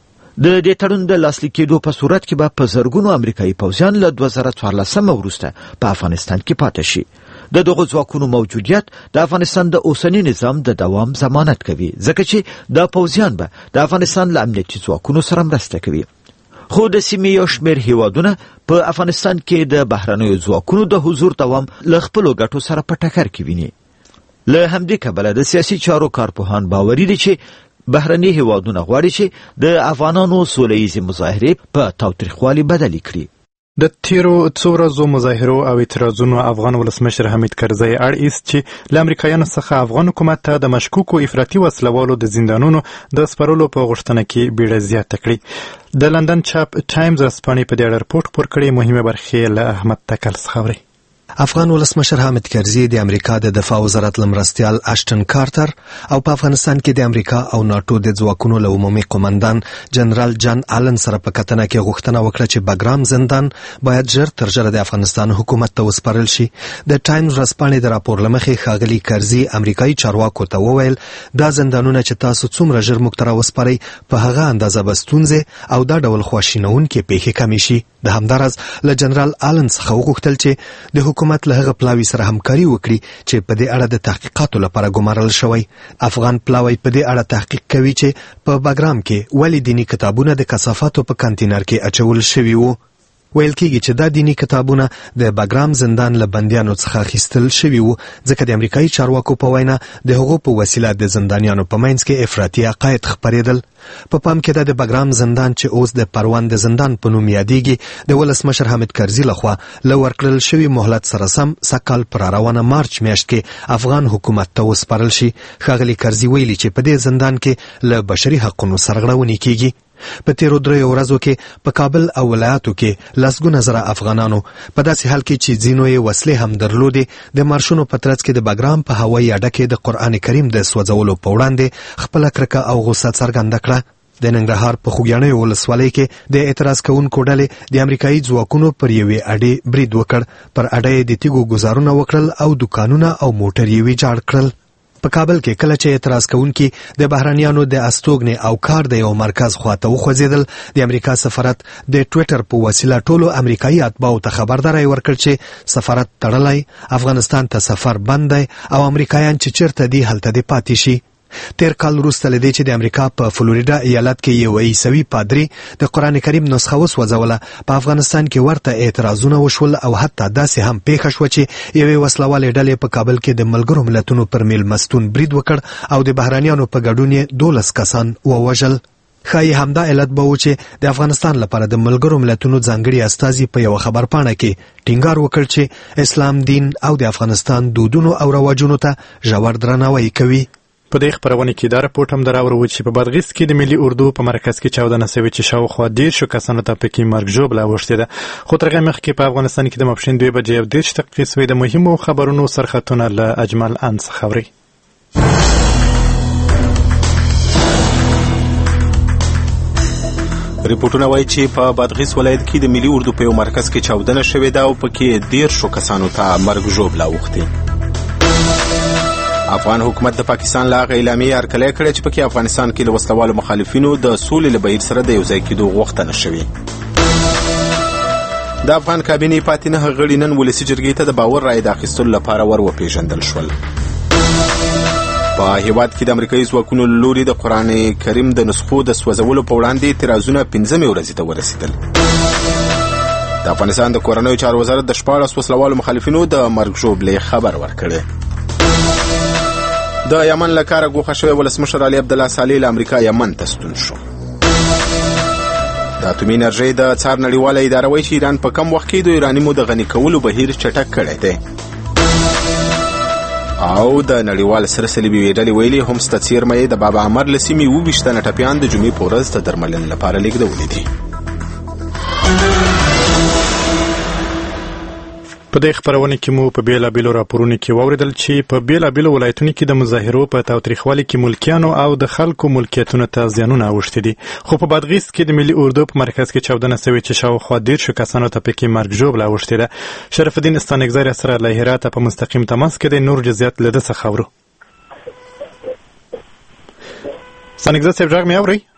د دې تړون د لاسلیک کېدو په صورت کې به په زرګونو امریکایي پوځیان له دوه زره څوارلسمه وروسته په افغانستان کې پاتې شي. د دغو ځواکونو موجودیت د افغانستان د اوسني نظام د دوام ضمانت کوي ځکه چې دا پوځیان به د افغانستان له امنیتي ځواکونو سره مرسته کوي. خو د سیمې یو شمېر هیوادونه په افغانستان کې د بهرنیو ځواکونو د حضور دوام له خپلو ګټو سره په ټکر کې ویني. له همدې کبله د سیاسي چارو کارپوهان باوري دي چې بهرني هیوادونه غواړي چې د افغانانو سوله ییزې مظاهرې په تاوتریخوالي بدلې کړي. د تیرو څو ورځو مظاهرو او اعتراضونو افغان ولسمشر حمید کرزی اړ ایست چې له امریکایانو څخه افغان حکومت ته د مشکوکو افراطي وسلوالو د زندانونو د سپارلو په غوښتنه کې بیړه زیاته کړي. د لندن چاپ ټایمز ورځپاڼې په دې اړه رپورټ خپور کړی. مهمه برخې له احمد تکل څخه اورئ. افغان ولسمشر حامد کرزي د امریکا د دفاع وزارت لمرستیال اشټن کارتر او په افغانستان کې د امریکا او ناتو د ځواکونو له عمومي قومندان جنرال جان آلن سره په کتنه کې غوښتنه وکړه چې بګرام زندان باید ژر تر ژره د افغانستان حکومت ته وسپارل شي. د ټایمز ورځپاڼې د راپور له مخې ښاغلي کرزي امریکایي چارواکو ته وویل دا زندانونه چې تاسو څومره ژر موږ ته راوسپارئ په هغه اندازه به ستونزې او دا ډول خواشینونکې پیښې کمې شي. د همداراز له جنرال آلن څخه وغوښتل چې د حکومت له هغه پلاوي سره همکاري وکړي چې په دې اړه د تحقیقاتو لپاره ګمارل شوی. افغان پلاوی په دې اړه تحقیق کوي چې په بګرام کې ولې دیني کتابونه د کثافاتو په کانتینر کې اچول شوي وو. ویل کېږي چې دا دیني کتابونه د بګرام زندان له بندیانو څخه اخیستل شوي وو ځکه د امریکایي چارواکو په وینا د هغو په وسیله د زندانیانو په منځ کې افراطي عقاید خپرېدل. په پام کې د بګرام زندان چې اوس د پروان د زندان په نوم یادېږي د ولسمشر حامد کرزي لخوا له ورکړل شوي مهلت سره سم سږ په راروانه مارچ میاشت کې افغان حکومت ته وسپارل شي. ښاغلي کرزي ویلي چې په دې زندان کې له بشري حقونو سرغړونې کېږي. په تیرو دریو ورځو کې په کابل او ولایاتو کې لسګونه زره افغانانو په داسې حال کې چې ځینو یې وسلې هم درلودې د مارشونو په ترڅ کې د بګرام په هوایي اډه کې د قرآن کریم د سوځولو په وړاندې خپله کرکه او غوسه څرګنده کړه. د ننګرهار په خوږیاڼیو ولسوالۍ کې د اعتراض کوونکو ډلې د امریکایي ځواکونو پر یوې اډې برید وکړ. پر اډه یې د تیږو ګزارونه وکړل او دوکانونه او موټر یې ویجاړ کړل. په کابل کې کله چې اعتراض کوونکي د بهرانیانو د استوګنې او کار د یو مرکز خواته وخوځېدل د امریکا سفارت د ټویټر په وسیله ټولو امریکایي اتباعو ته خبرداری ورکړ چې سفارت تړلی، افغانستان ته سفر بند دی او امریکایان چې چیرته دي هلته دې پاتې شي. تیر کال وروسته له دې چې د امریکا په فلوریډا ایالت کې یو عیسوي پادري د قرآن کریم نسخه وسوځوله، په افغانستان کې ورته اعتراضونه وشول او حتی داسې هم پیښه شوه چې یوې وسلوالې ډلې په کابل کې د ملګرو ملتونو پر میلمستون برید وکړ او د بهرانیانو په ګډون یې دولس کسان ووژل. ښایي همدا علت به و چې د افغانستان لپاره د ملګرو ملتونو ځانګړي استازي په یوه خبرپاڼه کې ټینګار وکړ چې اسلام دین او د افغانستان دودونو او رواجونو ته ژور درناوی کوي. په دې خبرونه کې دا راپورټ هم دراوړو چې په بادغیس کې د ملي اردو په مرکز کې چاودنه شوې چې شاوخوا دېرشو کسانو ته پکې مرګ ژوبله اوښتې ده. خو تر هغې مخکې په افغانستان کې د ماپښین دوې بجې او دېرش دقیقې سوې. د مهمو خبرونو سرخطونه له اجمل ان څخه اورئ. ریپورټونه وایي چې په بادغیس ولایت کې د ملي اردو په یو مرکز کې چاودنه شوې ده او پکې دېرشو کسانو ته مرګ ژوبله اوښتې. افغان حکومت د پاکستان له هغه اعلامیې هرکلی کړی چې پکې افغانستان کې له وسلوالو مخالفینو د سولې له بهیر سره د یوځای کېدو غوښتنه شوې. د افغان کابینې پاتې نهه غړي نن ولسي جرګې ته د باور رایې د اخیستلو لپاره ور وپېژندل شول. په هېواد کې د امریکایي ځواکونو له لوري د قرآن کریم د نسخو د سوځولو په وړاندې اعتراضونه پنځمې ورځې ته ورسېدل. د افغانستان د کورنیو چارو وزارت د شپاړس وسلوالو مخالفینو د مرګ ژوبلې خبر ورکړی. د یمن له کاره ګوښه شوی ولسمشر علي عبدالله صالح له امریکا یمن ته ستون شو. د اتومي انرژۍ د څار نړیواله اداره وایي چې ایران په کم وخت کې د یورانیمو د غني کولو بهیر چټک کړی دی. او د نړیوال سره صلیبي ډلې ویلي هومسته څیرمه یې د بابا عمر له سیمې اووه ویشت تنه ټپیان د جمعې په ورځ د درملنې لپاره لېږدولي دي. په دې خبرونه کې مو په بیلابیلو راپورونو کې واوریدل چې په بیلابیلو ولایتونو کې د مظاهرو په تاوتریخوالي کې ملکیانو او د خلکو ملکیتونو ته زیانونه اوښتي دي. خو په بادغیس کې د ملي اردو په مرکز کې چاودنه شوې چې شاوخوا دېرشو کسانو ته پکې مرګ ژوبله اوښتې ده. شرف الدین استانکزی سره له هراته په مستقیم تماس کې دی. نور جزئیات له ده څخه اورو. استانکزی صاحب غږ مې اورئ؟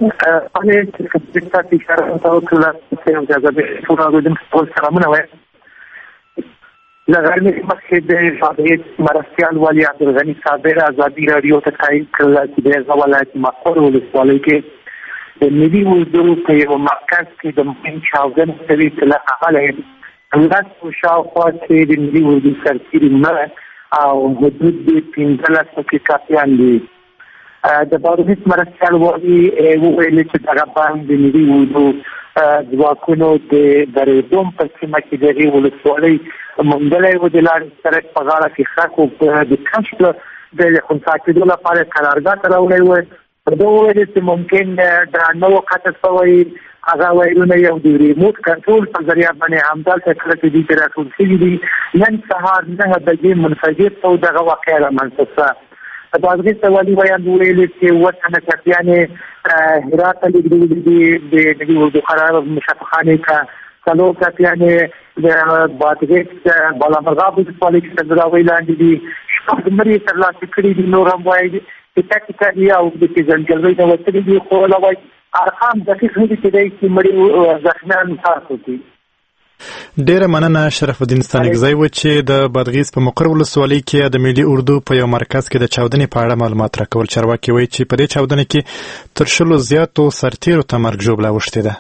لغرمه مخکې د فعالیت مرستیال والی عبدالغنی صابر ازادي رادیو ته تایید کړل چې د هغه ولایت مقر ولسوالۍ کې د ملي اردو په یو مرکز کې د مهم چاودنه شوې چې له هغه لسو شاوخوا چې د ملي اردو سرتیري مړه او حدود د پنځلس کې کاپیان دي. د بادغیس مرستیال والي وویل چې دغه بند د ملي اردو ځواکونو د درېدوم په سیمه کې د هغې ولسوالۍ موندلی و د لارې سړک په غاړه کې خلکو د کشف د خنثی کېدو لپاره قرارګاه ته راوړی و. ده وویل چې ممکن درانه وقته شوی هغه ویلونه یو د ریموټ کنټرول په ذریعه باندې همدلته کله چې دوی ته راټول شوي دي. نن سهار نهه بجې منفجر شو دغه واقعه رامنځته شوه. د بادغیس والي ویان ویلي چې اووه تنه ټپیانې هرات ته لېږدولي دي. د ملي اردو قرار مشفخانې ته څلور ټپیانې د بادغیس بالامرغاب ولسوالۍ کې تر دراوۍ لاندې دي. شپږ مړي ترلاسه کړي دي. نور هم وایي چې ټکټ دي او د پېژندګلوۍ نه وتلي دي. خو وایي ارقام دقیق نه دي چې دی چې مړي زخمیان تاسو دي. ډیره مننه شرف الدین استانکزی و چې د بادغیس په مقر ولسوالۍ کې د ملي اردو په یو مرکز کې د چاودنې په اړه معلومات راکول. چارواکي وایي چې په دې چاودنه کې تر شلو زیاتو سرتیرو ته مرګ ژوبله اوښتې ده.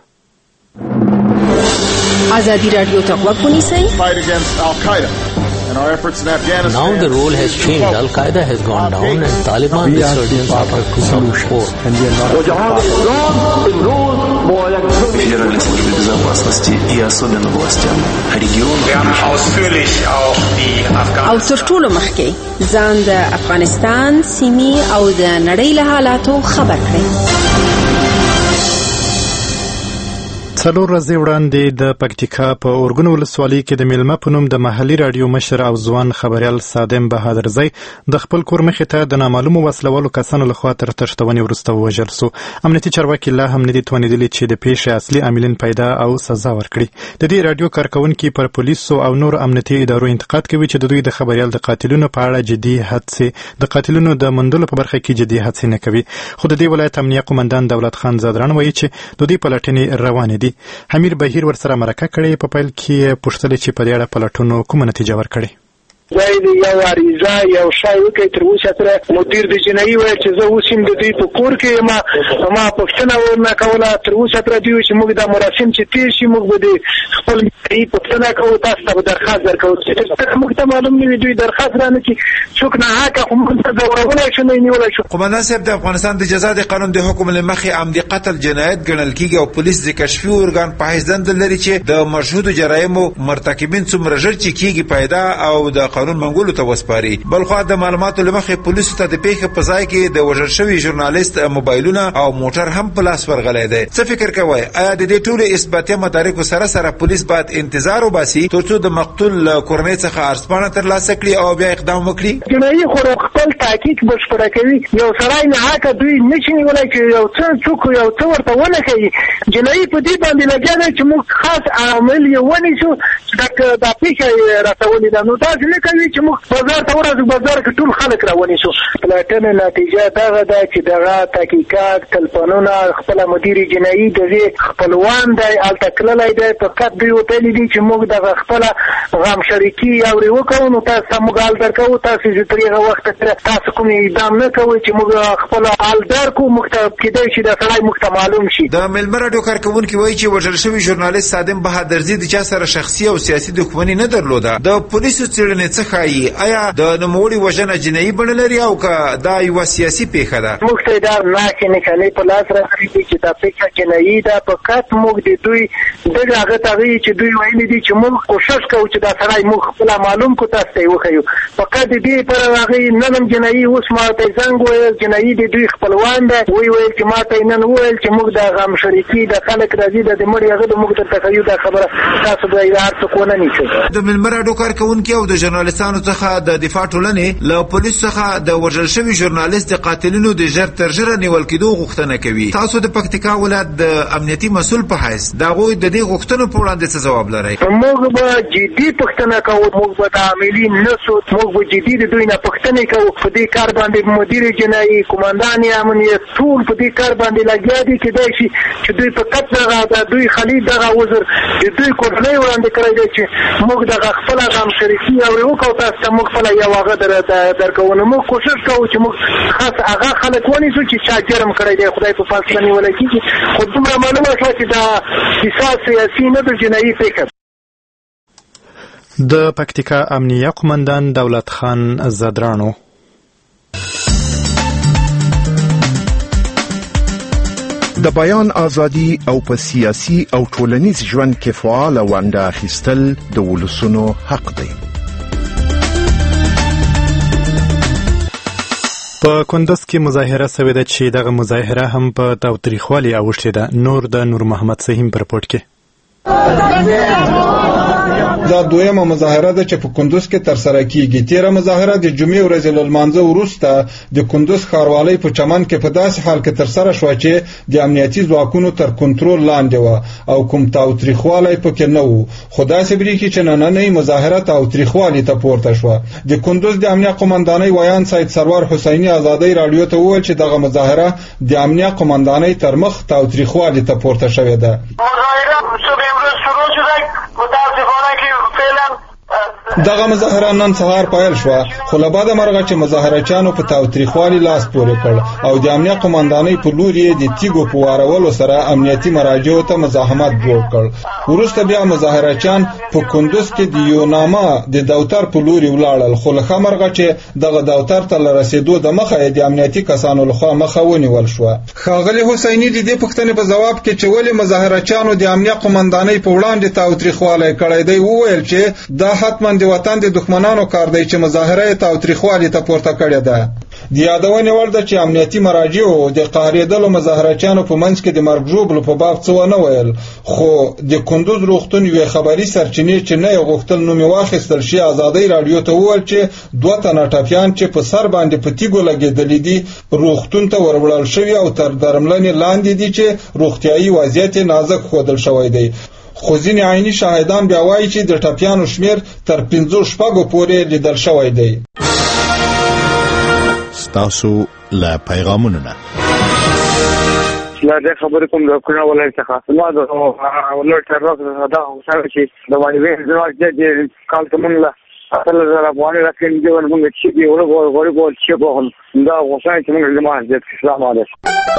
ازادي رادیو ته غوږ ونیسئ. Now the role has changed. Al-Qaeda has gone down and Taliban resurgence after two thousand four. Федеральной службе безопасности и особенно властям регионов. او تر ټولو مخکې ځان د افغانستان سیمې او د نړۍ له حالاتو خبر کړئ. څلور ورځې وړاندې د پکتیکا په اورګون ولسوالۍ کې د میلمه په نوم د محلي راډیو مشر او ځوان خبریال صادم بهادرزی د خپل کور مخې ته د نامعلومو وسلوالو کسانو لخوا تر تښتونې وروسته ووژل سو. امنیتي چارواکي لا هم نه دي توانېدلي چې د پیښې اصلي عاملین پیدا او سزا ورکړي. د دې راډیو کارکونکي پر پولیسو او نور امنیتي ادارو انتقاد کوي چې د دوی د خبریال د قاتلینو په اړه جدي هڅې د قاتلینو د موندلو په برخه کې جدي هڅې نه کوي. خو د دې ولایت امنیه قومندان دولت خان زادران وایي چې د دوی پلټنې روانې دي. حمیر بهیر ورسره مرکه کړې. په پیل کې پوښتلې چې په دې اړه پلټونو کومه نتیجه ورکړې. ځای دی یو عریضه یو شی وکړي تر اوسه سره مدیر د جنایي ویل چې زه اوس هم د دوی په کور کې یم ما پوښتنه ورنه کوله تر اوسه سره دوی چې موږ دا مراسم چې تېر شي موږ به د خپل مدعي پوښتنه کوو تاسو ته به درخواست درکوو چې موږ ته معلوم نه وي دوی درخواست رانه کړي څوک ناحقه خو موږ ته ځورولی شو نه یې نیولی شو. قومندان صاحب د افغانستان د جزا د قانون د حکم له مخې عمدي قتل جنایت ګڼل کیږي او پولیس د کشفي ارګان په حیث دنده لري چې د مشهودو جرایمو مرتکبین څومره ژر چې کیږي پیدا او د قانون منګولو ته وسپاري. بلخوا د معلوماتو له مخې پولیسو ته د پیښې په ځای کې د وژل شوي ژورنالیست موبایلونه او موټر هم په لاس ورغلی دی. څه فکر کوئ آیا د دې ټولو اثباتي مدارکو سره سره پولیس باید انتظار وباسي تر څو د مقتول کورنۍ څخه ارسپانه ترلاسه کړي او بیا اقدام وکړي؟ جنایي خو خپل تحقیق بشپړه کوي. یو سړی ناحقه دوی نشي نیولی چې یو څه څوک یو څه ورته ونه کوي. جنایي په دې باندې لګیا دی چې موږ خاص عامل یې ونیسو چې دا پیښه یې راته ده. نو داسې نه کوي چې موږ بازار ته ورځو بازار کې ټول خلک را ونیسو. پلټنې نتیجه دغه ده چې دغه تحقیقات تلفونونه خپله مدیر جنایي د دې خپلوان دی هلته تللی دی فقط دوی وتلي دي چې موږ دغه خپله غم شریکي اورې وکړو نو تاسو ته موږ حال درکوو تاسو چې تر هغه وخته تاسو کوم اقدام نه کوئ چې موږ خپله حال درکړو موږ ته کیدای شي دا سړی موږ ته معلوم شي. د میلمه راډیو کارکوونکي وایي چې وژل شوي ژورنالیست صادم بهادرزي د چا سره شخصي او سیاسي دښمني نه درلوده. د پولیسو څېړنې څه ښایي آیا د نوموړي وژنه جنایي بڼه لري او که دا یوه سیاسي پیښه ده؟ موږ ته دا نښې نښانې په لاس راغلي دي چې دا پیښه جنایي ده. فقط موږ د دوی دغه هغه ته وایي چې دوی ویلي دي چې موږ کوشش کوو چې دا سړی موږ خپله معلوم کړو تاسو ته یې وښیو. فقط د دې لپاره هغوی نن هم جنایي اوس ما ته یې زنګ ویل جنایي د دوی خپلوان دی ویې ویل چې ما ته یې نن وویل چې موږ د غم شریکي د خلک راځي د مړي هغه د موږ درته کوي دا خبره تاسو به یې هر څوک ونه نیسئ. د میلمه راډیو کارکوونکي او د ژورنالستانو څخه د دفاع ټولنې له پولیسو څخه د وژل شوي ژورنالیست د قاتلینو د ژر تر ژره نیول کېدو غوښتنه کوي. تاسو د پکتیکا ولایت د امنیتي مسؤل په حیث د هغوی د دې غوښتنو په وړاندې څه ځواب لرئ؟ موږ به جدي پوښتنه کوو. موږ به د عاملین نسو موږ به جدي د دوی نه پوښتنې کوو. په دې کار باندې مدیر جنایي قومندان امنیت ټول په دې کار باندې لګیا دي. کېدای شي چې دوی فقط دغه د دوی خلیل دغه عذر د دوی کورنۍ وړاندې کړی دی چې موږ دغه خپله غم شریکي اورې وکړو تاسو ته موږ خپله یو هغه درکوو. نو موږ کوشش کوو چې موږ خاص هغه خلک ونیسو چې چا جرم کړی دی خدای په فاصله نیولی کېږي. خو دومره معلومه شوه چې دا کیسه سیاسي نه ده جنایي پیښه. د پکتیکا امنیه قومندان دولت خان زدرانو. د بیان ازادي او په سیاسي او ټولنیز ژوند کې فعال ونډه اخیستل د ولسونو حق دی. په کندز کې مظاهره شوې ده چې دغه مظاهره هم په تاوتریخوالي اوښتې ده. نور د نور محمد سهیم په رپورټ کې. دا دویمه مظاهره ده چې په کندوز کې ترسره کیږي. تیره مظاهره د جمعې ورځې له لمانځه وروسته د کندوز ښاروالۍ په چمن کې په داسې حال کې ترسره شوه چې د امنیتي ځواکونو تر کنټرول لاندې وه او کوم تاوتریخوالی پکې نه و. خو داسې برېښي چې نننۍ مظاهره تاوتریخوالي ته پورته شوه. د کندوز د امنیه قمندانۍ ویان سید سرور حسیني ازادۍ راډیو ته وویل چې دغه مظاهره د امنیه قمندانۍ تر مخ تاوتریخوالي ته پورته شوې ده. دغه مظاهره نن سهار پیل شوه خو له بعده مرغه چې مظاهرچیانو په تاوتریخوالي لاس پورې کړ او د امنیه قمندانۍ په لور یې د تیګو په وارولو سره امنیتي مراجعو ته مزاحمت جوړ کړ. وروسته بیا مظاهرچیان په کندوز کې د یو نامه د دفتر په لور ولاړل خو له ښه مرغه چې دغه دفتر ته له رسېدو د مخه د امنیتي کسانو لخوا مخه ونیول شوه. ښاغلي حسیني د دې پوښتنې په ځواب کې چې ولې مظاهرچیانو د امنیه قمندانۍ په وړاندې تاوتریخوالی کړی دی وویل چې دا حتما د وطن د دښمنانو کار دی چې مظاهره تاوتریخوالي ته پورته کړې ده. د یادونې وړ ده چې امنیتي مراجعو د قهرېدلو مظاهرچیانو په منځ کې د مرګ ژوبلو په باب څه ونه ویل خو د کندوز روغتون یوې خبري سرچینې چې نه یې غوښتل نوم یې واخیستل شي ازادۍ راډیو ته وویل چې دوه تنه ټپیان چې په سر باندې په تیږو لګېدلي دي روغتون ته وروړل شوي او تر درملنې لاندې دي چې روغتیایي وضعیت یې نازک ښودل شوی دی. خو ځینې عیني شاهدان بیا وایي چې د ټپیانو شمیر تر پنځو شپږو پورې لیدل شوی دی. ستاسو له پیغامونو نه لا ده خبرې کوم د کونه ولای څخه ما د ولر تر راځه دا اوسه چې د باندې وې زما چې کال کومه اصل زره افغاني راکین دی ولمږ چې دی ولګو ولګو چې په دا غوښنه چې موږ زموږ د اسلام علیه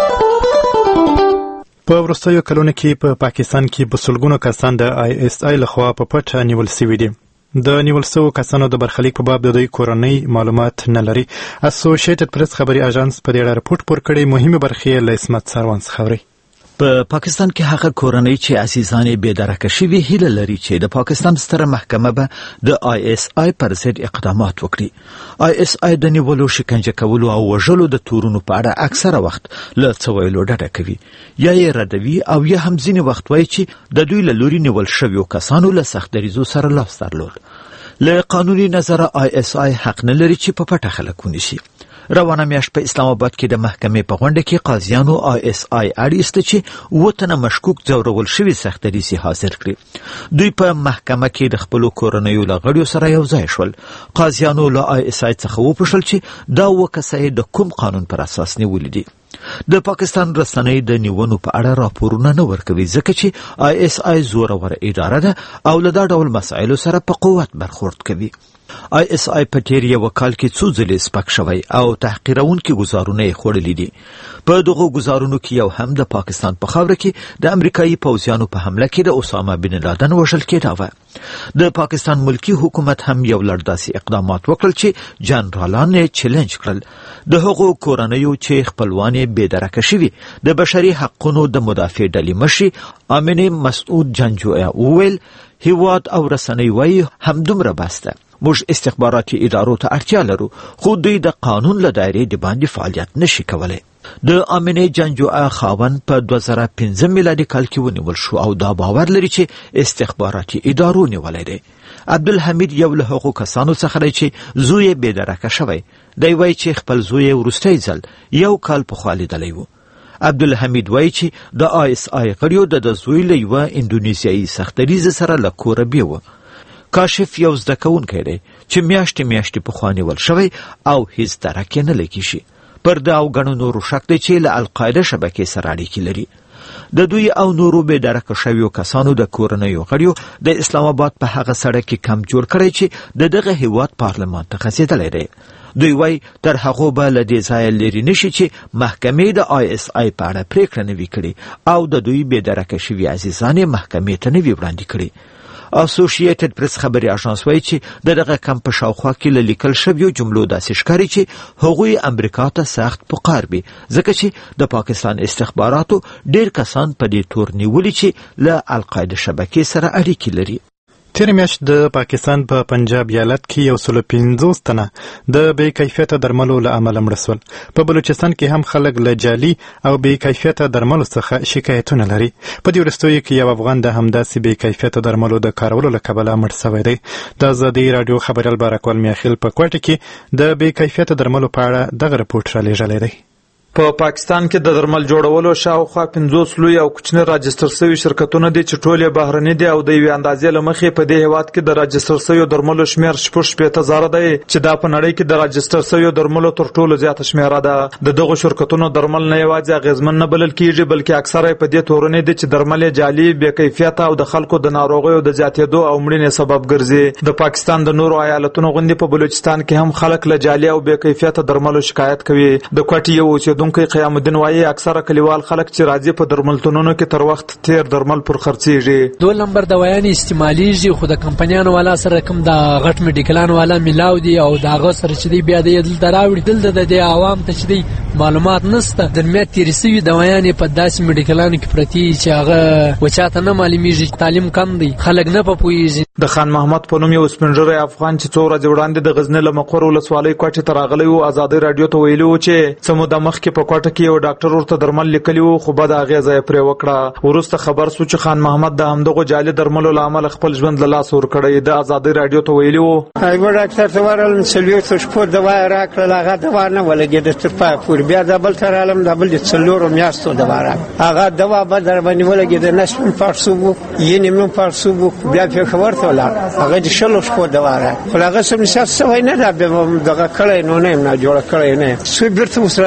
په وروستیو کلونو کې په پا پاکستان کې په سلګونو کسان د آی اس آی لخوا په پټه نیول شوي دي. د نیول شوو کسانو د برخلیک په باب د دوی کورنۍ معلومات نه لري. اسوسییټډ پریس خبري اژانس په دې اړه راپورټ پور کړی. مهمه برخه له اسمت سروان څخه اوري. په پاکستان کې هغه کورنۍ چې عزیزان یې بېدرکه شوي هیله لري چې د پاکستان ستره محکمه به د آی اس آی پر ضد اقدامات وکړي. آی اس آی د نیولو، شکنجه کولو او وژلو د تورونو په اړه اکثره وخت له څه ویلو ډډه کوي، یا یې ردوي او یا هم ځینې وخت وایي چې د دوی له لوري نیول شویو کسانو له سخت دریځو سره لاس درلود. له قانوني نظره آی اس آی حق نه لري چې په پټه خلک ونیسي. روانه میاشت په اسلام آباد کې د محکمې په غونډه کې قاضیانو آی اس آی اړیسته چې اووه تنه مشکوک ځورول شوي سخت دریځي حاضر کړي. دوی په محکمه کې د خپلو کورنیو له غړیو سره یو ځای شول. قاضیانو له آی اس آی څخه وپوښتل چې دا اووه کسه یې د کوم قانون پر اساس نیولي دي. د پاکستان رسنۍ د نیونو په اړه راپورونه نه ورکوي ځکه چې آی اس آی زوروره اداره ده او له دا ډول مسایلو سره په قوت برخورد کوي. آی اس آی په تیر یو کال کې څو ځلې سپک شوی او تحقیرونکي ګزارونه یې خوړلي دي. په دغو ګزارونو کې یو هم د پاکستان په خاوره کې د امریکایي پوځیانو په حمله کې د اسامه بن لادن وژل کېده وه. د پاکستان ملکی حکومت هم یو لړ داسې اقدامات وکړل چې جنرالان یې چیلنج کړل. د هغو کورنیو چې خپلوان یې بېدرکه شوي د بشري حقونو د مدافع ډلې مشري امینه مسعود جنجوعه وویل هیواد او رسنۍ وایي همدومره بس ده، موږ استخباراتي ادارو ته اړتیا لرو، خو دوی د قانون له دایرې د باندې فعالیت نشي کولی. د امینه جنجوعه خاوند په دوه زره پنځه میلادي کال کې ونیول شو او دا باور لري چې استخباراتي ادارو نیولی دی. عبدالحمید یو له هغو کسانو څخه دی چې زوی یې بېدرکه شوی. دی وایي چې خپل زوی یې وروستی ځل یو کال پخوا لیدلی و. عبدالحمید وایي چې د آی اس آی غړیو د د زوی له یوه اندونیزیایي سختدریځ سره له کوره بیوه. کاشف یو زده کوونکی دی چې میاشتې میاشتې پخوا نیول شوی او هیڅ درک یې نه لګي شي. پر ده او ګڼو نورو شک دی چې له القاعده شبکې سره اړیکې لري. د دوی او نورو بېدرکه شویو کسانو د کورنیو غړیو د اسلام آباد په هغه سړک کې کمپ جوړ کړی چې د دغه هیواد پارلمان ته غځېدلی دی. دوی وایي تر هغو به له دې ځایه لرې نشي چې محکمې د آی اس آی په اړه پریکړه نه وي کړې او د دوی بېدرکه شوي عزیزان یې محکمې ته نه وي وړاندې کړي. اسوسییټډ پریس خبري اژانس وایي چې دغه کمپ په شاوخوا کې له لیکل شویو جملو داسې ښکاري چې هغوی امریکا ته سخت پکار وي ځکه چې د پاکستان استخباراتو ډېر کسان په دې تور نیولي چې له القاعده شبکې سره اړیکې لري. تیر میاشت د پاکستان په پنجاب ایالت کې یو سل پنځوس تنه د بې کیفیته درملو له امله مړه شول. په بلوچستان کې هم خلک له جعلي او بې کیفیته درملو څخه شکایتونه لري. په دې وروستیو کې یو افغان د همداسې بې کیفیته درملو د کارولو له کبله مړ شوی دی. د ازادي راډیو خبریال بارکوال میاخیل په کوټه کې د بې کیفیته درملو په اړه دغه رپورټ رالیږلی دی. په پاکستان کې د درمل جوړولو شاوخوا پنځوس لوی او کوچني راجستر شوي شرکتونه دي چې ټول یې بهرني دي او د یوې اندازې له مخې په دې هیواد کې د راجستر شویو درملو شمېر شپږ شپېته زره دی چې دا په نړۍ کې د راجستر شویو درملو تر ټولو زیاته شمېره ده. د دغو شرکتونو درمل نه یوازې اغېزمن نه بلل کېږي بلکې اکثره یې په دې تورنې دي چې درمل یې جعلي، بې کیفیته او د خلکو د ناروغیو د زیاتېدو او مړینې سبب ګرځي. د پاکستان د نورو ایالتونو غوندې په بلوچستان کې هم خلک له جعلي او بې کیفیته درملو شکایت کوي. د کوټې یو اوسېدونکی قیام الدین وایي اکثره کلیوال خلک چې راځي په درملتونونو کې تر وخت تیر درمل پر خرڅېږي. دوه نمبر دوايانې استعمالیږي خو د کمپنیانو والا سره کوم د غټ میډیکلان والا ملاو دي او د هغه سره چې دی بیا د دلته راوړي دلته د عوام ته چې دی معلومات نشته. د میات تیرې سوي دوايانې په داسې میډیکلانو کې پرتې چې هغه وچاته نه معلومیږي، تعلیم کم دی، خلک نه په پوهېږي. د خان محمد په نوم یو سپینږیری افغان چې څو ورځې وړاندې د غزني له مقر ولسوالۍ کوټې ته راغلی و ازادي راډیو ته ویلي و چې څه موده مخکې په کوټه کې یو ډاکټر ورته درمل لیکلي و خو بده اغېزه یې پرې وکړه. وروسته خبر سو چې خان محمد د همدغو جعلي درملو له امله خپل ژوند له لاسه ورکړی. د ازادي راډیو ته ویلي و یوه ډاکټر ته ورغلم څلوېښتو شپو دوا یې راکړل، هغه دوا نه ولګېده تر پایه پورې. بیا د بل ته رالم د بل د څلورو میاشتو دوا راکړه، هغه دوا به در باندې ولګېده، نس مې پړسوب و، ینې مې پړسوب و. بیا پېښور ته ولاړ، هغه د شلو شپو دوا راکړه، خو هغه څه مثال سوی نه ده، بیا به دغه کړی نو نه یم ناجوړه کړی نه یم. سوی بېرته اوس راغلی یم په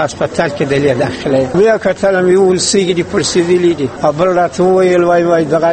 هسپتال کې دلې داخله بیا کتل مې ول سیګری پرسیدلې دي خبر راته ویل وای وای دغه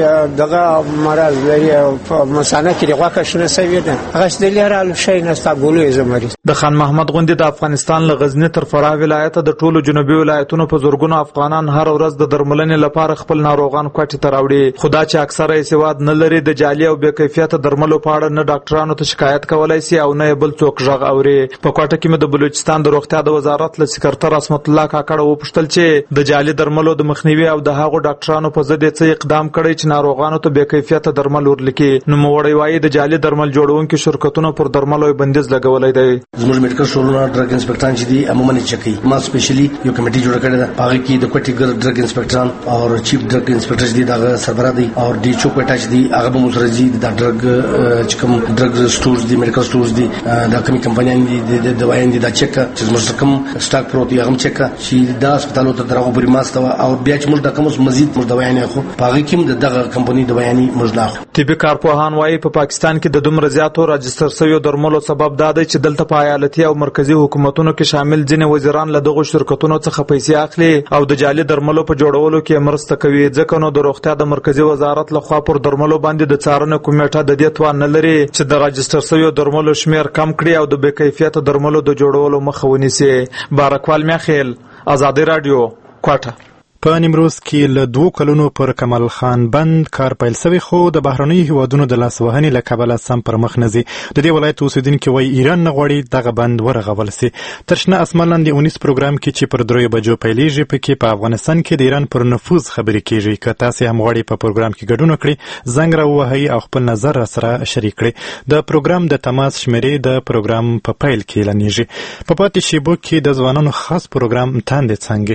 دغه مرض لري په مسانه کې غوښه شنه سوي ده هغه دلې رالو شي نه ستګولې زمري د خان محمد غوندي د افغانستان له غزنی تر فراه ولایت د ټولو جنوبي ولایتونو په زورګونو افغانان هر ورځ د درملنې لپاره خپل ناروغان کوټې ته راوړي خدا چې اکثره یې سواد نه لري د جعلي او بې کیفیته درملو په اړه نه ډاکټرانو ته شکایت کولای شي او نه بل څوک غږ اوري په کوټه کې مې د بلوچستان د روغتیا د وزارت له سکرټر اسمت الله کاکړ وپوښتل چې د جعلي درملو د مخنیوي او د هغو ډاکټرانو په ضد څه اقدام کړی چې ناروغانو ته بې کیفیته درمل ورلکي نو موړی وایي د جعلي درمل جوړونکو شرکتونو پر درملو بندیز لګولای دی زموږ میډیکل سټورونو ډرګ انسپکټران چې دي عموما چکی ما سپیشلی یو کمیټي جوړ کړی دا هغه کې د کوټي ډرګ انسپکټران او چیف ډرګ انسپکټر چې دا سربراہ دي او ډي چو کوټا چې دي هغه به مسره دي د ډرګ چې کوم ډرګ سټورز دي میډیکل سټورز دي دا کومي کمپنیان دي د دوايان دي دا چک چې موږ کوم سٹاک پروت یو هم چک چې دا هسپتالو ته درغه بری ماسته او بیا چې موږ دا کوم مزید موږ دوايان خو هغه کې د دغه کمپنی دوايان موږ نه طبي کارپوهان وايي په پاکستان کې د دومره زیاتو راجستر شویو درملو سبب دا دی چې دلته په ایالتي او مرکزی حکومتونو کې شامل ځینې وزیران له دغه شرکتونو څخه پیسې اخلي او د جعلي درملو په جوړولو کې مرسته کوي ځکه نو د روغتیا د مرکزی وزارت لخوا پر درملو باندې د څارنې کمیټه د دې توان نه لري چې د راجستر شویو درملو شمیر کم کړي او د بې کیفیته درملو د جوړولو مخه ونیسي بارکوال میخیل آزادی رادیو کوټه په نیمروز کې له دوه کلونو پر کمال خان بند کار پیل شوی خو د بهرنیو هیوادونو د لاسوهنې له کبله سم پر مخ نه ځي د دې ولایت اوسیدونکي وایي ایران نه غواړي دغه بند ورغول سي تر شنه اسمان لاندې اونیس پروګرام کې چې پر دریو بجو پیلیږي پکې په افغانستان کې د ایران پر نفوذ خبرې کیږي که تاسو هم غواړئ په پروګرام کې ګډون وکړئ زنګ راووهئ او خپل نظر سره شریک کړئ د پروګرام د تماس شمیرې د پروګرام په پیل کې اعلانیږي په پاتې شیبو کې د ځوانانو خاص پروګرام تاندې څنګه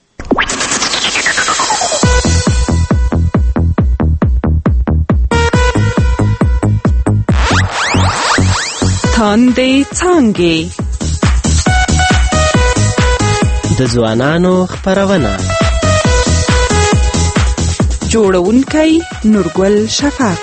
تاندې څانګې د ځوانانو خپرونه جوړونکی نورګل شفق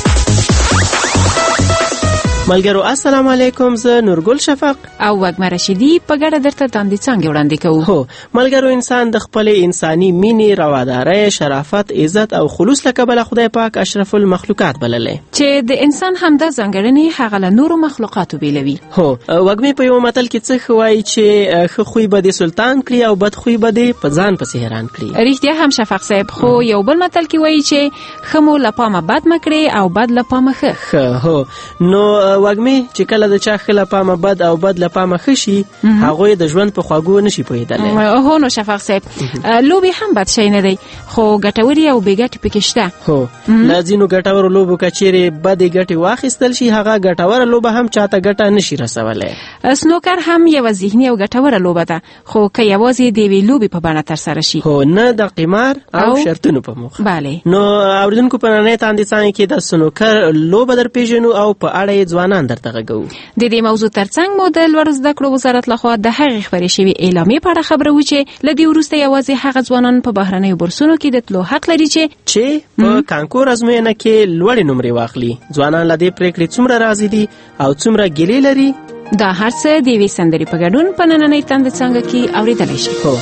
ملګرو السلام علیکم زه نورګل شفق او وګمه رشیدی په ګډه درته تاندې څنګه وړاندې کوو هو ملګرو انسان د خپل انساني مینې روادارۍ شرافت عزت او خلوص لکبل خدای پاک اشرف المخلوقات بللې چې د انسان همدا ځانګړنې هغه له نورو مخلوقاتو بیلوي هو وګمه په یو متل کې څه خوای چې خو خوې به د سلطان کړی او بد خوې به د پځان پسې حیران کړی رښتیا هم شفق صاحب خو یو بل متل کې وایي چې خمو لپامه بد مکړي او بد لپامه خخ هو نو وګمه چې کله د چا خله پامه بد او بد لپامه خشي هغه د ژوند په خواګو نشي پوهیدل هو نو شفق صاحب لوبي هم بد شي نه دی خو ګټوري او بیګټ پکشته هو لازینو ګټور لوبو کچيري بد ګټي واخیستل شي هغه ګټور لوبه هم چاته ګټه نشي رسولای سنوکر هم یو ذهني او ګټور لوبه ده خو که یوازې دی وی لوبي په بڼه تر سره شي هو نه د قمار او شرطونو په مخ bale نو اوردونکو په نه تاندې څنګه کې د سنوکر لوبه در پیژنو او په اړه ځوانان درته غږو د دې موضوع ترڅنګ مو د لوړ زده کړو وزارت لخوا د هغې خبرې شوی اعلامیه په اړه خبره و چې لدی ورسته یوازې هغه ځوانان په بهرنیو بورسونو کې د تلو حق لري چې چې په کانکور ازموینه کې لوړ نمرې واخلي ځوانان لدی پریکړې څومره راضي دي او څومره ګیلې لري دا هرڅه د وی سندري په ګډون په نننۍ تاندې څنګه کې اوریدل شي هو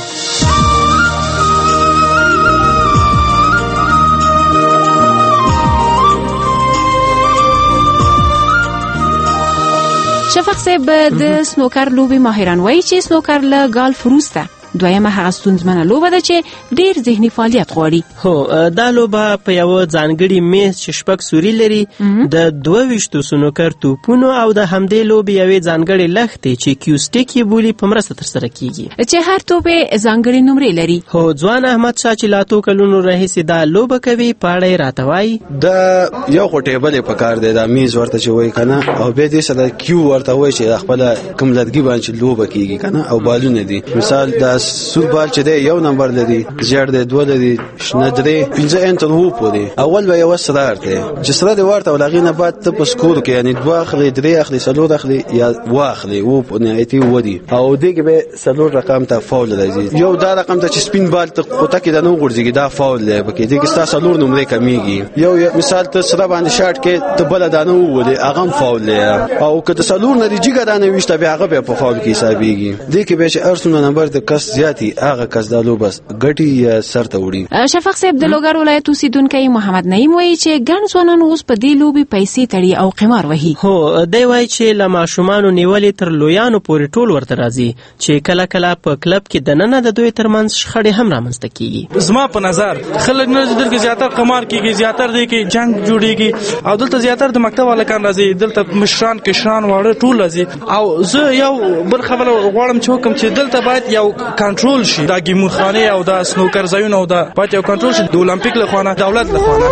شفق صاحب د سنوکر لوبي ماهران وایي چې سنوکر له ګالف وروسته دویمه هغه ستونزمنه لوبه ده چې ډیر ذهني فعالیت غواړي هو دا لوبه په یو ځانګړي میز چې شپږ سوري لري د دوه ویشتو سنوکر توپونو او د همدې لوبې یوې ځانګړي لختې چې کیوسټیک یې بولي په مرسته ترسره کیږي چې هر توپ ځانګړي نمرې لري هو ځوان احمد شاه چې لاتو کلونو راهیسې دا لوبه کوي پاړې راته وایي دا یو خو ټیبل په کار دی دا میز ورته چې وایي کنه او به دې سره کیو ورته وایي چې خپل کوم لدګي باندې لوبه کیږي کنه او بالونه دي مثال دا سور بال چې دی یو نمبر لري، زیړ دی دوه لري، شنه درې، پنځه ان تر وو پورې. اول به یو سرار دی چې سره دی ورته ولغې نه بعد ته په سکور کې یعنی دوه اخلي، درې اخلي، څلور اخلي یا واخلي وو په نهایتي ودی او دغه به څلور رقم ته فاول راځي. یو دا رقم ته چې سپین بال ته کوټه کې د نو ورځي دا فاول دی بکې دغه ستاسو څلور نمبر کمیږي. یو مثال ته سره باندې شاټ کې ته بل دانه ودی هغه فاول دی او که د څلور نه جګه دانه وشته به هغه په فاول کې حسابيږي. دغه به چې ارسنال نمبر د کس زیاتی هغه کس دالو بس ګټي یا سر ته وړي. شفق صاحب د لوګر ولایت اوسیدونکو محمد نعیم وایي چې ګڼ ځوانان اوس په دې لوبي پیسې تړي او قمار وهي. هو دی وایي چې له ماشومانو نیولې تر لویانو پورې ټول ورته راځي چې کله کله په کلب کې د نننه د دوی ترمنځ شخړې هم رامنځته کیږي. زما په نظر خلک نه دلته زیاتره قمار کیږي، زیاتره دی کې جنگ جوړیږي او دلته زیاتره د مکتب والکان راځي، دلته مشران کشران واړه ټول راځي. او زه یو بل خبره غواړم چې کوم چې دلته باید یو کنټرول شي، دا ګیمون خانه او دا سنوکر ځایونه او دا باید یو کنټرول شي د اولمپیک له خوا دولت له خوا.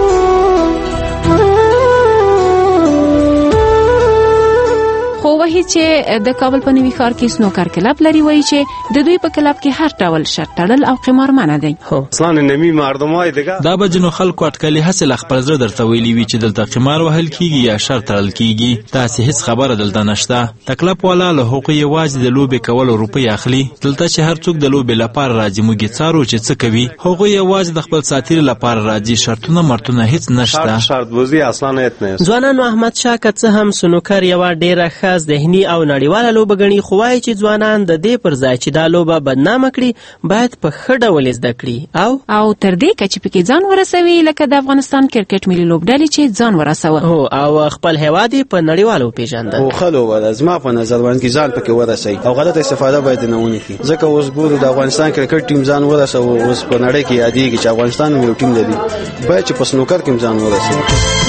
خو وایي چې د کابل په نوي ښار کې سنوکر کلب لري، وایي چې د دوی په کلب کې هر ډول شرط تړل او قمار منع دی. هو اصلا نمی مردمای دیگه دا به جنو خلکو اٹکلي حاصل خپل زړه درته ویلي وي چې دلته قمار وهل کیږي یا شرط تړل کیږي. تاسو هیڅ خبره دلته نشته. تکلف والا له حقوق یوازې د لوبې کول روپۍ اخلي. دلته چې هر څوک د لوبې لپاره راځي موږ څارو چې څه کوي. حقوق یوازې د خپل ساتیر لپاره راځي، شرطونه مرتونه هیڅ نشته. شرط بوزي اصلا نه. ځوانانو احمد شاه کڅ هم سنوکر یو ډیره خاص ذهني او نړیواله لوبه غني، خو وايي چې ځوانان د دې پر ځای چې دا لوبه بدنامه کړي باید په ښه ډول زده کړي او او تر دې چې پکې ځان ورسوي لکه د افغانستان کرکټ ملي لوبډلې چې ځان ورسوه هو او خپل هیواد په نړیوالو پیژنده. او خلو ول زما په نظر باندې ځان پکې ورسوي او غلطه استفاده باید نه ونی کی، ځکه اوس ګورو د افغانستان کرکټ ټیم ځان ورسوي اوس په نړۍ کې یادېږي چې افغانستان یو ټیم لري، باید چې په سنوکر کې ځان ورسوي.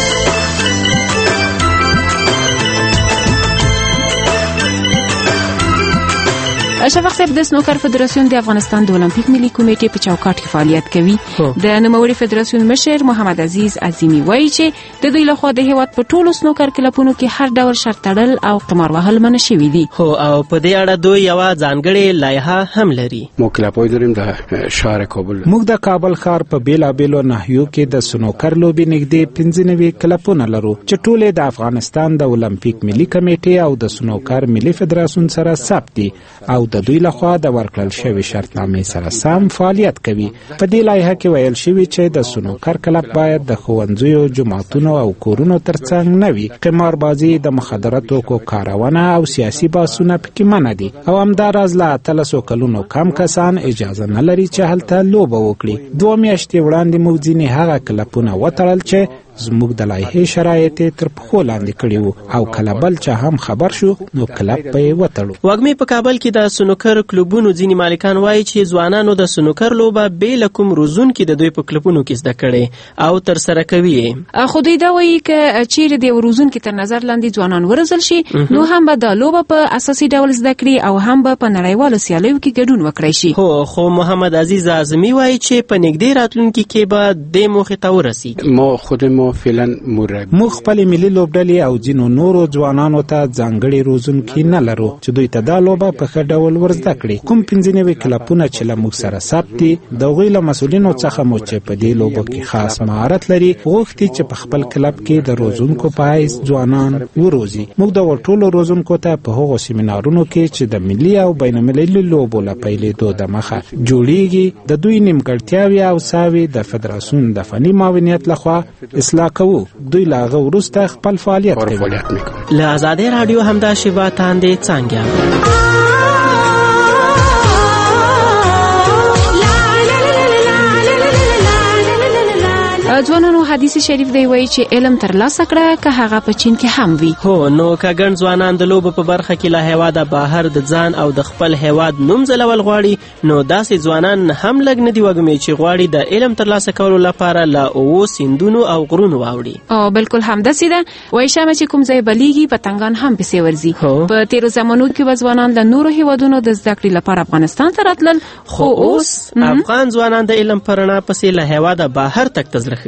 شفق صاحب د سنوکر فدراسیون د افغانستان د اولمپیک ملي کمیټې په چوکاټ کې فعالیت کوي. د نوموړي فدراسیون مشر محمد عزیز عظیمی وایي چې د دوی لخوا د هیواد په ټولو سنوکر کلبونو کې هر ډول شرط تړل او قمار وهل منع شوي دي. هو او په دې اړه دوی یو ځانګړې لایحه هم لري. مو کلبای داریم د شهر کابل. موږ د کابل ښار په بیلابیلو ناحیو کې د سنوکر لوبې نږدې پنځه نوي کلبونه لرو چې ټول د افغانستان د اولمپیک ملي کمیټې او د سنوکر ملي فدراسیون سره ثبت دي او د دوی لخوا د ورکړل شوی شرطنامې سره سم فعالیت کوي. په دې لایحه کې ویل شوی چې د سنوکر کلب باید د ښوونځیو، جوماتونو او کورونو ترڅنګ نه وي. قماربازي، د مخدراتو کو کارونه او سیاسي بحثونه پکې منع دي او همداراز له اتلسو کلونو کم کسان اجازه نه لري چې هلته لوبه وکړي. دوه میاشتې وړاندې موږ ځینې هغه کلبونه وتړل چې زموږ د لایحې شرایط تر پښو لاندې کړي وو او کله بل چې هم خبر شو نو کلب په یې وتړو. وږمې په کابل کې د سنوکر کلبونو ځینې مالکان وایي چې ځوانانو د سنوکر لوبه بې له کوم روزونکي د دوی په کلبونو کې زده کړې او ترسره کوي. خو دوی دا وایي که چیرې د روزونکي تر نظر لاندې ځوانان ورزل شي نو هم به د لوبه په اساسي ډول زده کړي او هم به په نړیوالو سیالیو کې ګډون وکړي شي. هو خو محمد عزیز اعظمي وایي چې په نږدې راتلونکي کې به د موخې ته ورسیږي. ما خودم فعلا مربي موږ خپل ملي لوبډلې او ځینو نورو ځوانانو ته ځانګړي روزونکي نه لرو چې دوی ته دا لوبه په ښه ډول ورزده کړي. کوم پنځه نوي کلبونه چې له موږ سره ثبت دي د هغوی له مسؤلینو څخه مو چې په دې لوبو کې خاص مهارت لري غوښتي چې په خپل کلب کې د روزونکو په حیث ځوانان وروزي. موږ د ټولو روزونکو ته په هغو سیمینارونو کې چې د ملي او بین المللي لوبو له پیلېدو د مخه جوړیږي د دوی نیمګړتیاوې او ساوې د فدراسیون د فني معاونیت لخوا اصلاح کوو. دوی لا غو وروسته خپل فعالیت کوي. له آزادۍ راډیو همدا شیبه تاندې څانګه ځوانانو حدیث شریف دی وایي چې علم ترلاسه کړه که هغه په چین کې هم وي. هو نو که ګڼ ځوانان د لوبو په برخه کې له هیواده بهر د ځان او د خپل هیواد نوم ځلول غواړي نو داسې ځوانان هم لږ نه دي وږمې چې غواړي د علم ترلاسه کولو لپاره له اوو سیندونو او غرونو واوړي. او بالکل همداسې ده. وایي شمه چې کوم ځای بلیږي پتنګان هم پسې ورځي. په تیرو زمانو کې به ځوانان له نورو هیوادونو د زده کړې لپاره افغانستان ته راتلل، خو اوس افغان ځوانان د علم په رڼا پسې له هیواده بهر تګ ته زړه کوي.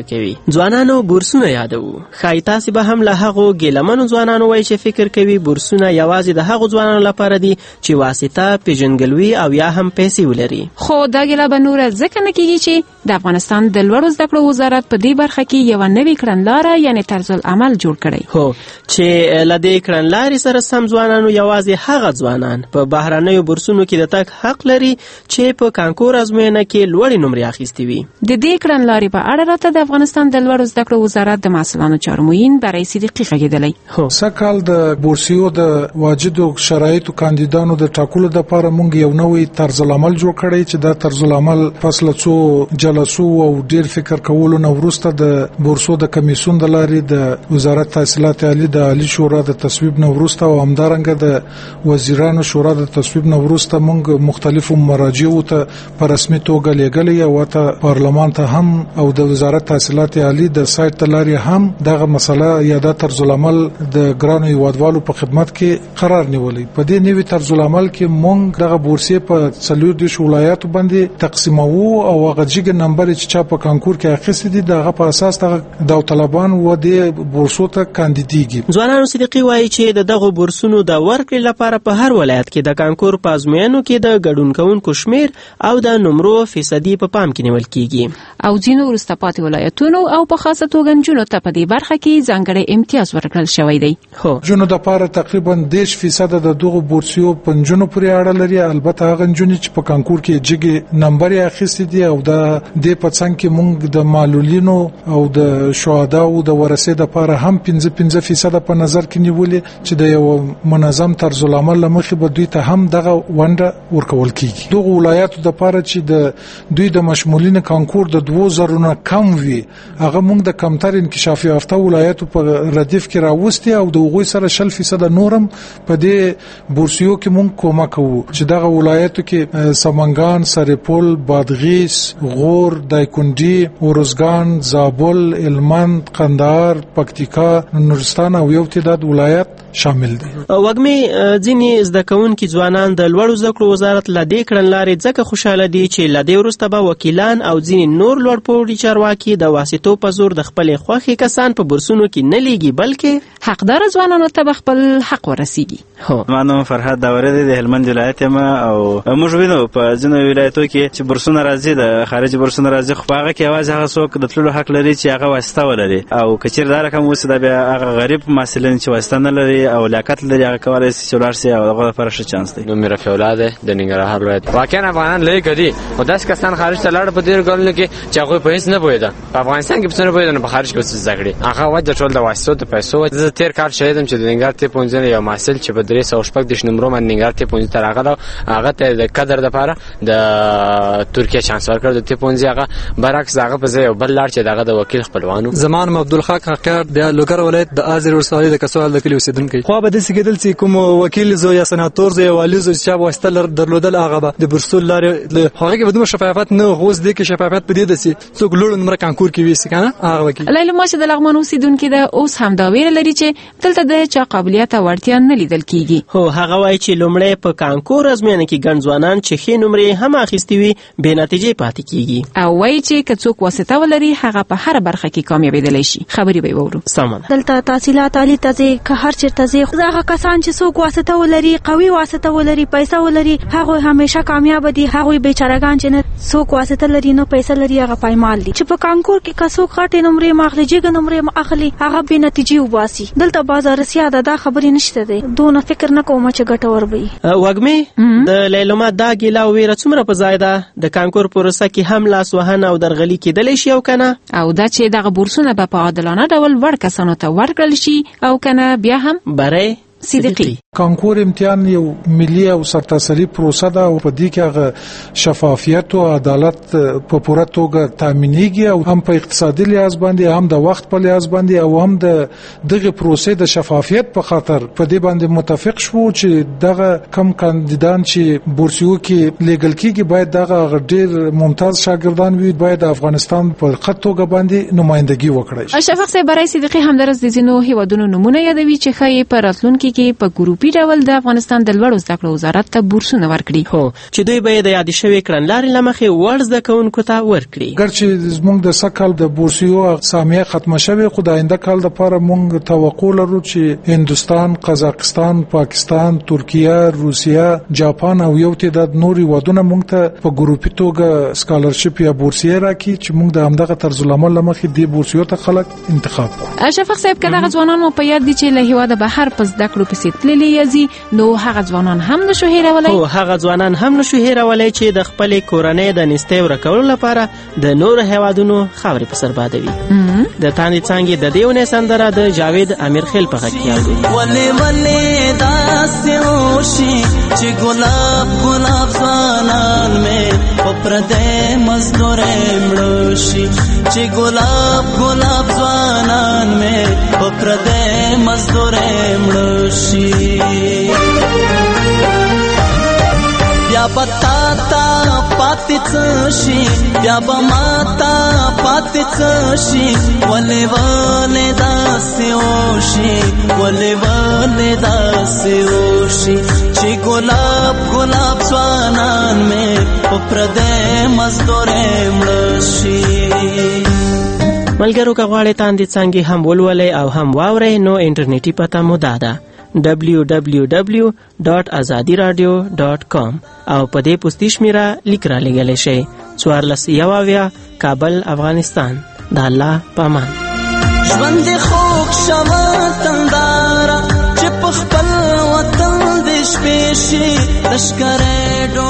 ځوانانو بورسونه یادو. ښایي تاسې به هم له هغو ګیلمنو ځوانانو وایي چې فکر کوي بورسونه یوازې د هغو ځوانانو لپاره دي چې واسطه پیژنګلوي او یا هم پیسې ولري. خو دا ګیله به نوره ځکه نه کیږي چې د افغانستان د لوړو زده کړو وزارت په دې برخه کې یوه نوې کړنلاره یعنې طرز العمل جوړ کړی. هو چې له دې کړنلارې سره سم ځوانانو یوازې هغه ځوانان په بهرنیو بورسونو کې د تګ حق لري چې په کانکور ازموینه کې لوړې نمرې اخیستې وي. د دې کړنلارې په اړه راته د افغانستان د لوړو زده کړو وزارت د محصلانو چارو معین برای صدیقي غږېدلی. سږ د بورسیو د واجدو شرایطو کاندیدانو د ټاکلو لپاره موږ یو نوې طرز العمل جوړ کړی چې دا طرز العمل پس له څو جلسو او ډیر فکر کولو نه وروسته د بورسو د کمیسیون د لارې د وزارت تحصیلات عالی د عالی شورا د تصویب نه وروسته او همدارنګه د وزیرانو شورا د تصویب نه وروسته موږ مختلفو مراجعو ته په رسمي توګه لیږلې او ته پارلمان ته هم او د وزارت تحصیلات عالی د سایت ته لارې هم دغه مسله یا د طرز العمل د ګرانو هیوادوالو په خدمت کې قرار نیولی. په دې نوي طرز العمل کې موږ دغه بورسي په څلور دیش ولایاتو باندې تقسیمو او هغه جګ نمبر چې چا په کانکور کې اخیستي دي دغه په اساس د داوطلبان و د بورسو ته کاندیدېږي. ځوانانو صدیقي وایي چې د دغه بورسونو د ورکړې لپاره په هر ولایت کې د کانکور په ازموینو کې د ګډون کوونکو شمیر او د نمرو فیصدي په پام کې نیول کیږي. او ځینو وروسته پاتې ولایتونو او په خاصه توګه نجونو ته په دې برخه کې ځانګړی امتیاز ورکړل شوی دی. هو جنو د پاره تقریبا دیش فیصد د دغه بورسیو پنځونو پورې اړه لري. البته هغه نجونې چې په کانکور کې جګ نمبر یې اخیستي دي او د دې په څنګ کې موږ د معلولینو او د شهدا او د ورثې د پاره هم پنځه پنځه فیصد په نظر کې نیولې چې د یو منظم طرز العمل لمخې به دوی ته هم دغه ونډه ورکول کیږي. دغه ولایتو د پاره چې د دوی د مشمولین کانکور د دوه زره نه کم وي هغه موږ د کمتر انکشاف یافته ولایتو په ردیف کې راوستي او د هغوی سره شل فیصد نورم په دې بورسیو کې موږ کومک کوو چې دغه ولایتو کې سمنګان، سرپل، بادغیس، غور، دایکنډي، ورزګان، زابل، هلمند، قندهار، پکتیکا، نورستان او یو تعداد ولایت شامل دي. وګمې ځینې زده کوونکي ځوانان د لوړو زده کړو وزارت له دې کړنلارې ځکه خوشاله دي چې له دې وروسته به وکیلان او ځینې نور لوړپوړي چارواکي د واسطو په زور د خپلې خوښې کسان په بورسونو کې نه لیږي بلکې حقدار ځوانانو ته به خپل حق ورسیږي. هو ما نوم فرهاد داوری دی، د هلمند ولایت یم او موږ وینو په ځینو ولایتو کې چې بورسونه راځي د خارجي بورسونه راځي خو هغه کې یوازې هغه څوک د تللو حق لري چې هغه واسطه ولري او که چېرې دا رقم اوسي دا بیا هغه غریب محصلین چې واسطه نه لري او لیاقت لري هغه کولی شي چې ولاړ شي او هغه لپاره ښه چانس دی. نوم مې رفیع الله دی د ننګرهار ولایت. واقعا افغانان لږ دي خو داسې کسان خارج ته لاړل په دې ګلونو کې چې هغوی په هېڅ نه پوهېده. په افغانستان کې په څه نه پوهېده نو په خارج کې اوس زده کړي هغه وجه ټول د واسطو د پیسو. زه تېر کال شهیدم چې د ننګرهار تی پوهنځي نه یو محصل چې په درې سوه شپږ دېرش نمرو باندې ننګرهار تی پوهنځي ته راغلی هغه ته د قدر دپاره د ترکیه چانس ورکړ د تی پوهنځي هغه برعکس هغه په ځای یو بل لاړ چې دغه د وکیل خپلوانو. زما نوم عبدالحق حقیار د لوګر ولایت د آذر ولسوالۍ د کسوال د کلي اوسېدونکی. خو به داسې کېدل چې کوم وکیل زو یا سناتور زو یا والي زو چې واسطه درلودل هغه به د بورسو لارې هغه کې به دومره شفافیت نه غوښ دي کې شفافیت په دې ده چې څوک لوړ نمره کانکور کې ویسي کنه هغه وکیل. لیلا ماشه د لغمان اوسېدونکي ده اوس هم دا ویره لري چې دلته د چا قابلیت او وړتیا نه لیدل کیږي. هو هغه وایي چې لومړی په کانکور ازموینه کې ګڼ ځوانان چې ښې نمرې هم اخیستې وي بې نتیجې پاتې کیږي او وایي چې که څوک واسطه ولري هغه په هره برخه کې کامیابېدلی شي. خبرې به یې واورو. سمه دلته تحصیلات عالي ته ځې که هر چېرته ځې هغه کسان چې څوک واسطه ولري قوي واسطه ولري پیسه ولري هغوی همیشه کامیاب دي. هغوی بیچارهګان چې نه څوک واسطه لري نو پیسه لري هغه پایمال دي. چې په کانکور کې که څوک غټې نمرې م اخلي جګه نمرې م اخلي هغه بې نتیجې وباسي. دلته بازارسیا ده دا خبرې نشته دی. دونه فکر نه کوم چې ګټور به وي. وږمې د لیلما دا ګیله او ویره څومره په ځای ده د کانکور پروسه کې هم لاس وهنه او درغلي کېدلی شي او کنه او دا چې دغه بورسونه به په عادلانه ډول وړ کسانو ته ورکړل شي او کنه بیا هم برای صدیقي. کانکور امتحان یو ملي او سرتاسري پروسه ده او په دې کې هغه شفافیت او عدالت په پوره توګه تامینېږي او هم په اقتصادي لحاظ باندې هم د وخت په لحاظ باندې او هم د دغه پروسې د شفافیت په خاطر په دې باندې متفق شو چې دغه کم کاندیدان چې بورسیو کې لیګل کیږي باید دغه ډېر ممتاز شاګردان وي باید د افغانستان په خط توګه باندې نمائندګي وکړي. اشرف صاحب برای صدیقي همدارس د ځینو هیوادونو نمونه یادوي چې ښایي په راتلونکي ټولګي کې په ګروپي ډول د افغانستان د لوړو زده کړو وزارت ته بورسونه ورکړي. هو چې دوی به د یادې شوې کړنلارې له مخې وړ زده کوونکو ته ورکړي. ګرچې زموږ د سکهال د بورسیو سامیه ختمه شوې، خو د آینده کال لپاره موږ توقع لرو چې هندوستان، قزاقستان، پاکستان، ترکیه، روسیه، جاپان او یو تعداد نوري ودونه موږ ته په ګروپي توګه سکالرشپ یا بورسیه راکړي چې موږ د همدغه طرز العمل له مخې دې بورسیو ته خلک انتخاب کړو. شفق صاحب که دغه ځوانان مو په یاد دي چې له هیواده بهر په زده کړو پسې تللي یزي، نو هغه ځوانان هم نشو هیرولای. هو هغه ځوانان هم نشو هیرولای چې د خپلې کورنۍ د نستې ورکولو لپاره د نورو هیوادونو خاورې په سر بادوي. د تاندې څانګې د دې ونې سندره د جاوید امیرخیل په غږ کې اورو. ولې ولې داسې وشي چې ګلاب ګلاب ځوانان مې په پردی مزدورۍ مړه شي، چې ګلاب ګلاب ځوانان مې په پردی مزدورۍ مړه شي. بیا به تا ته پاتې څه شي، بیا به ما ته پاتې څه شي، ولې ولې داسې وشي، ولې ولې داسې وشي چې ګلاب ګلاب ځوانان مې په پردی مزدورۍ مړه شي. ملګرو که غواړئ تاندې څانګې هم ولولئ او هم واورئ نو انټرنیټي پته مو دا ده دبلیو دبلیو دبلیو ډاټ ازادي رادیو ډاټ کام او په دې پوسټي شمیره لیک را لېږلی شئ. څوارلس یو اویا، کابل، افغانستان. د الله په امان. ژوند دې خوږ شوه تنداره چې په خپل وطن دې شپې شي لښکرې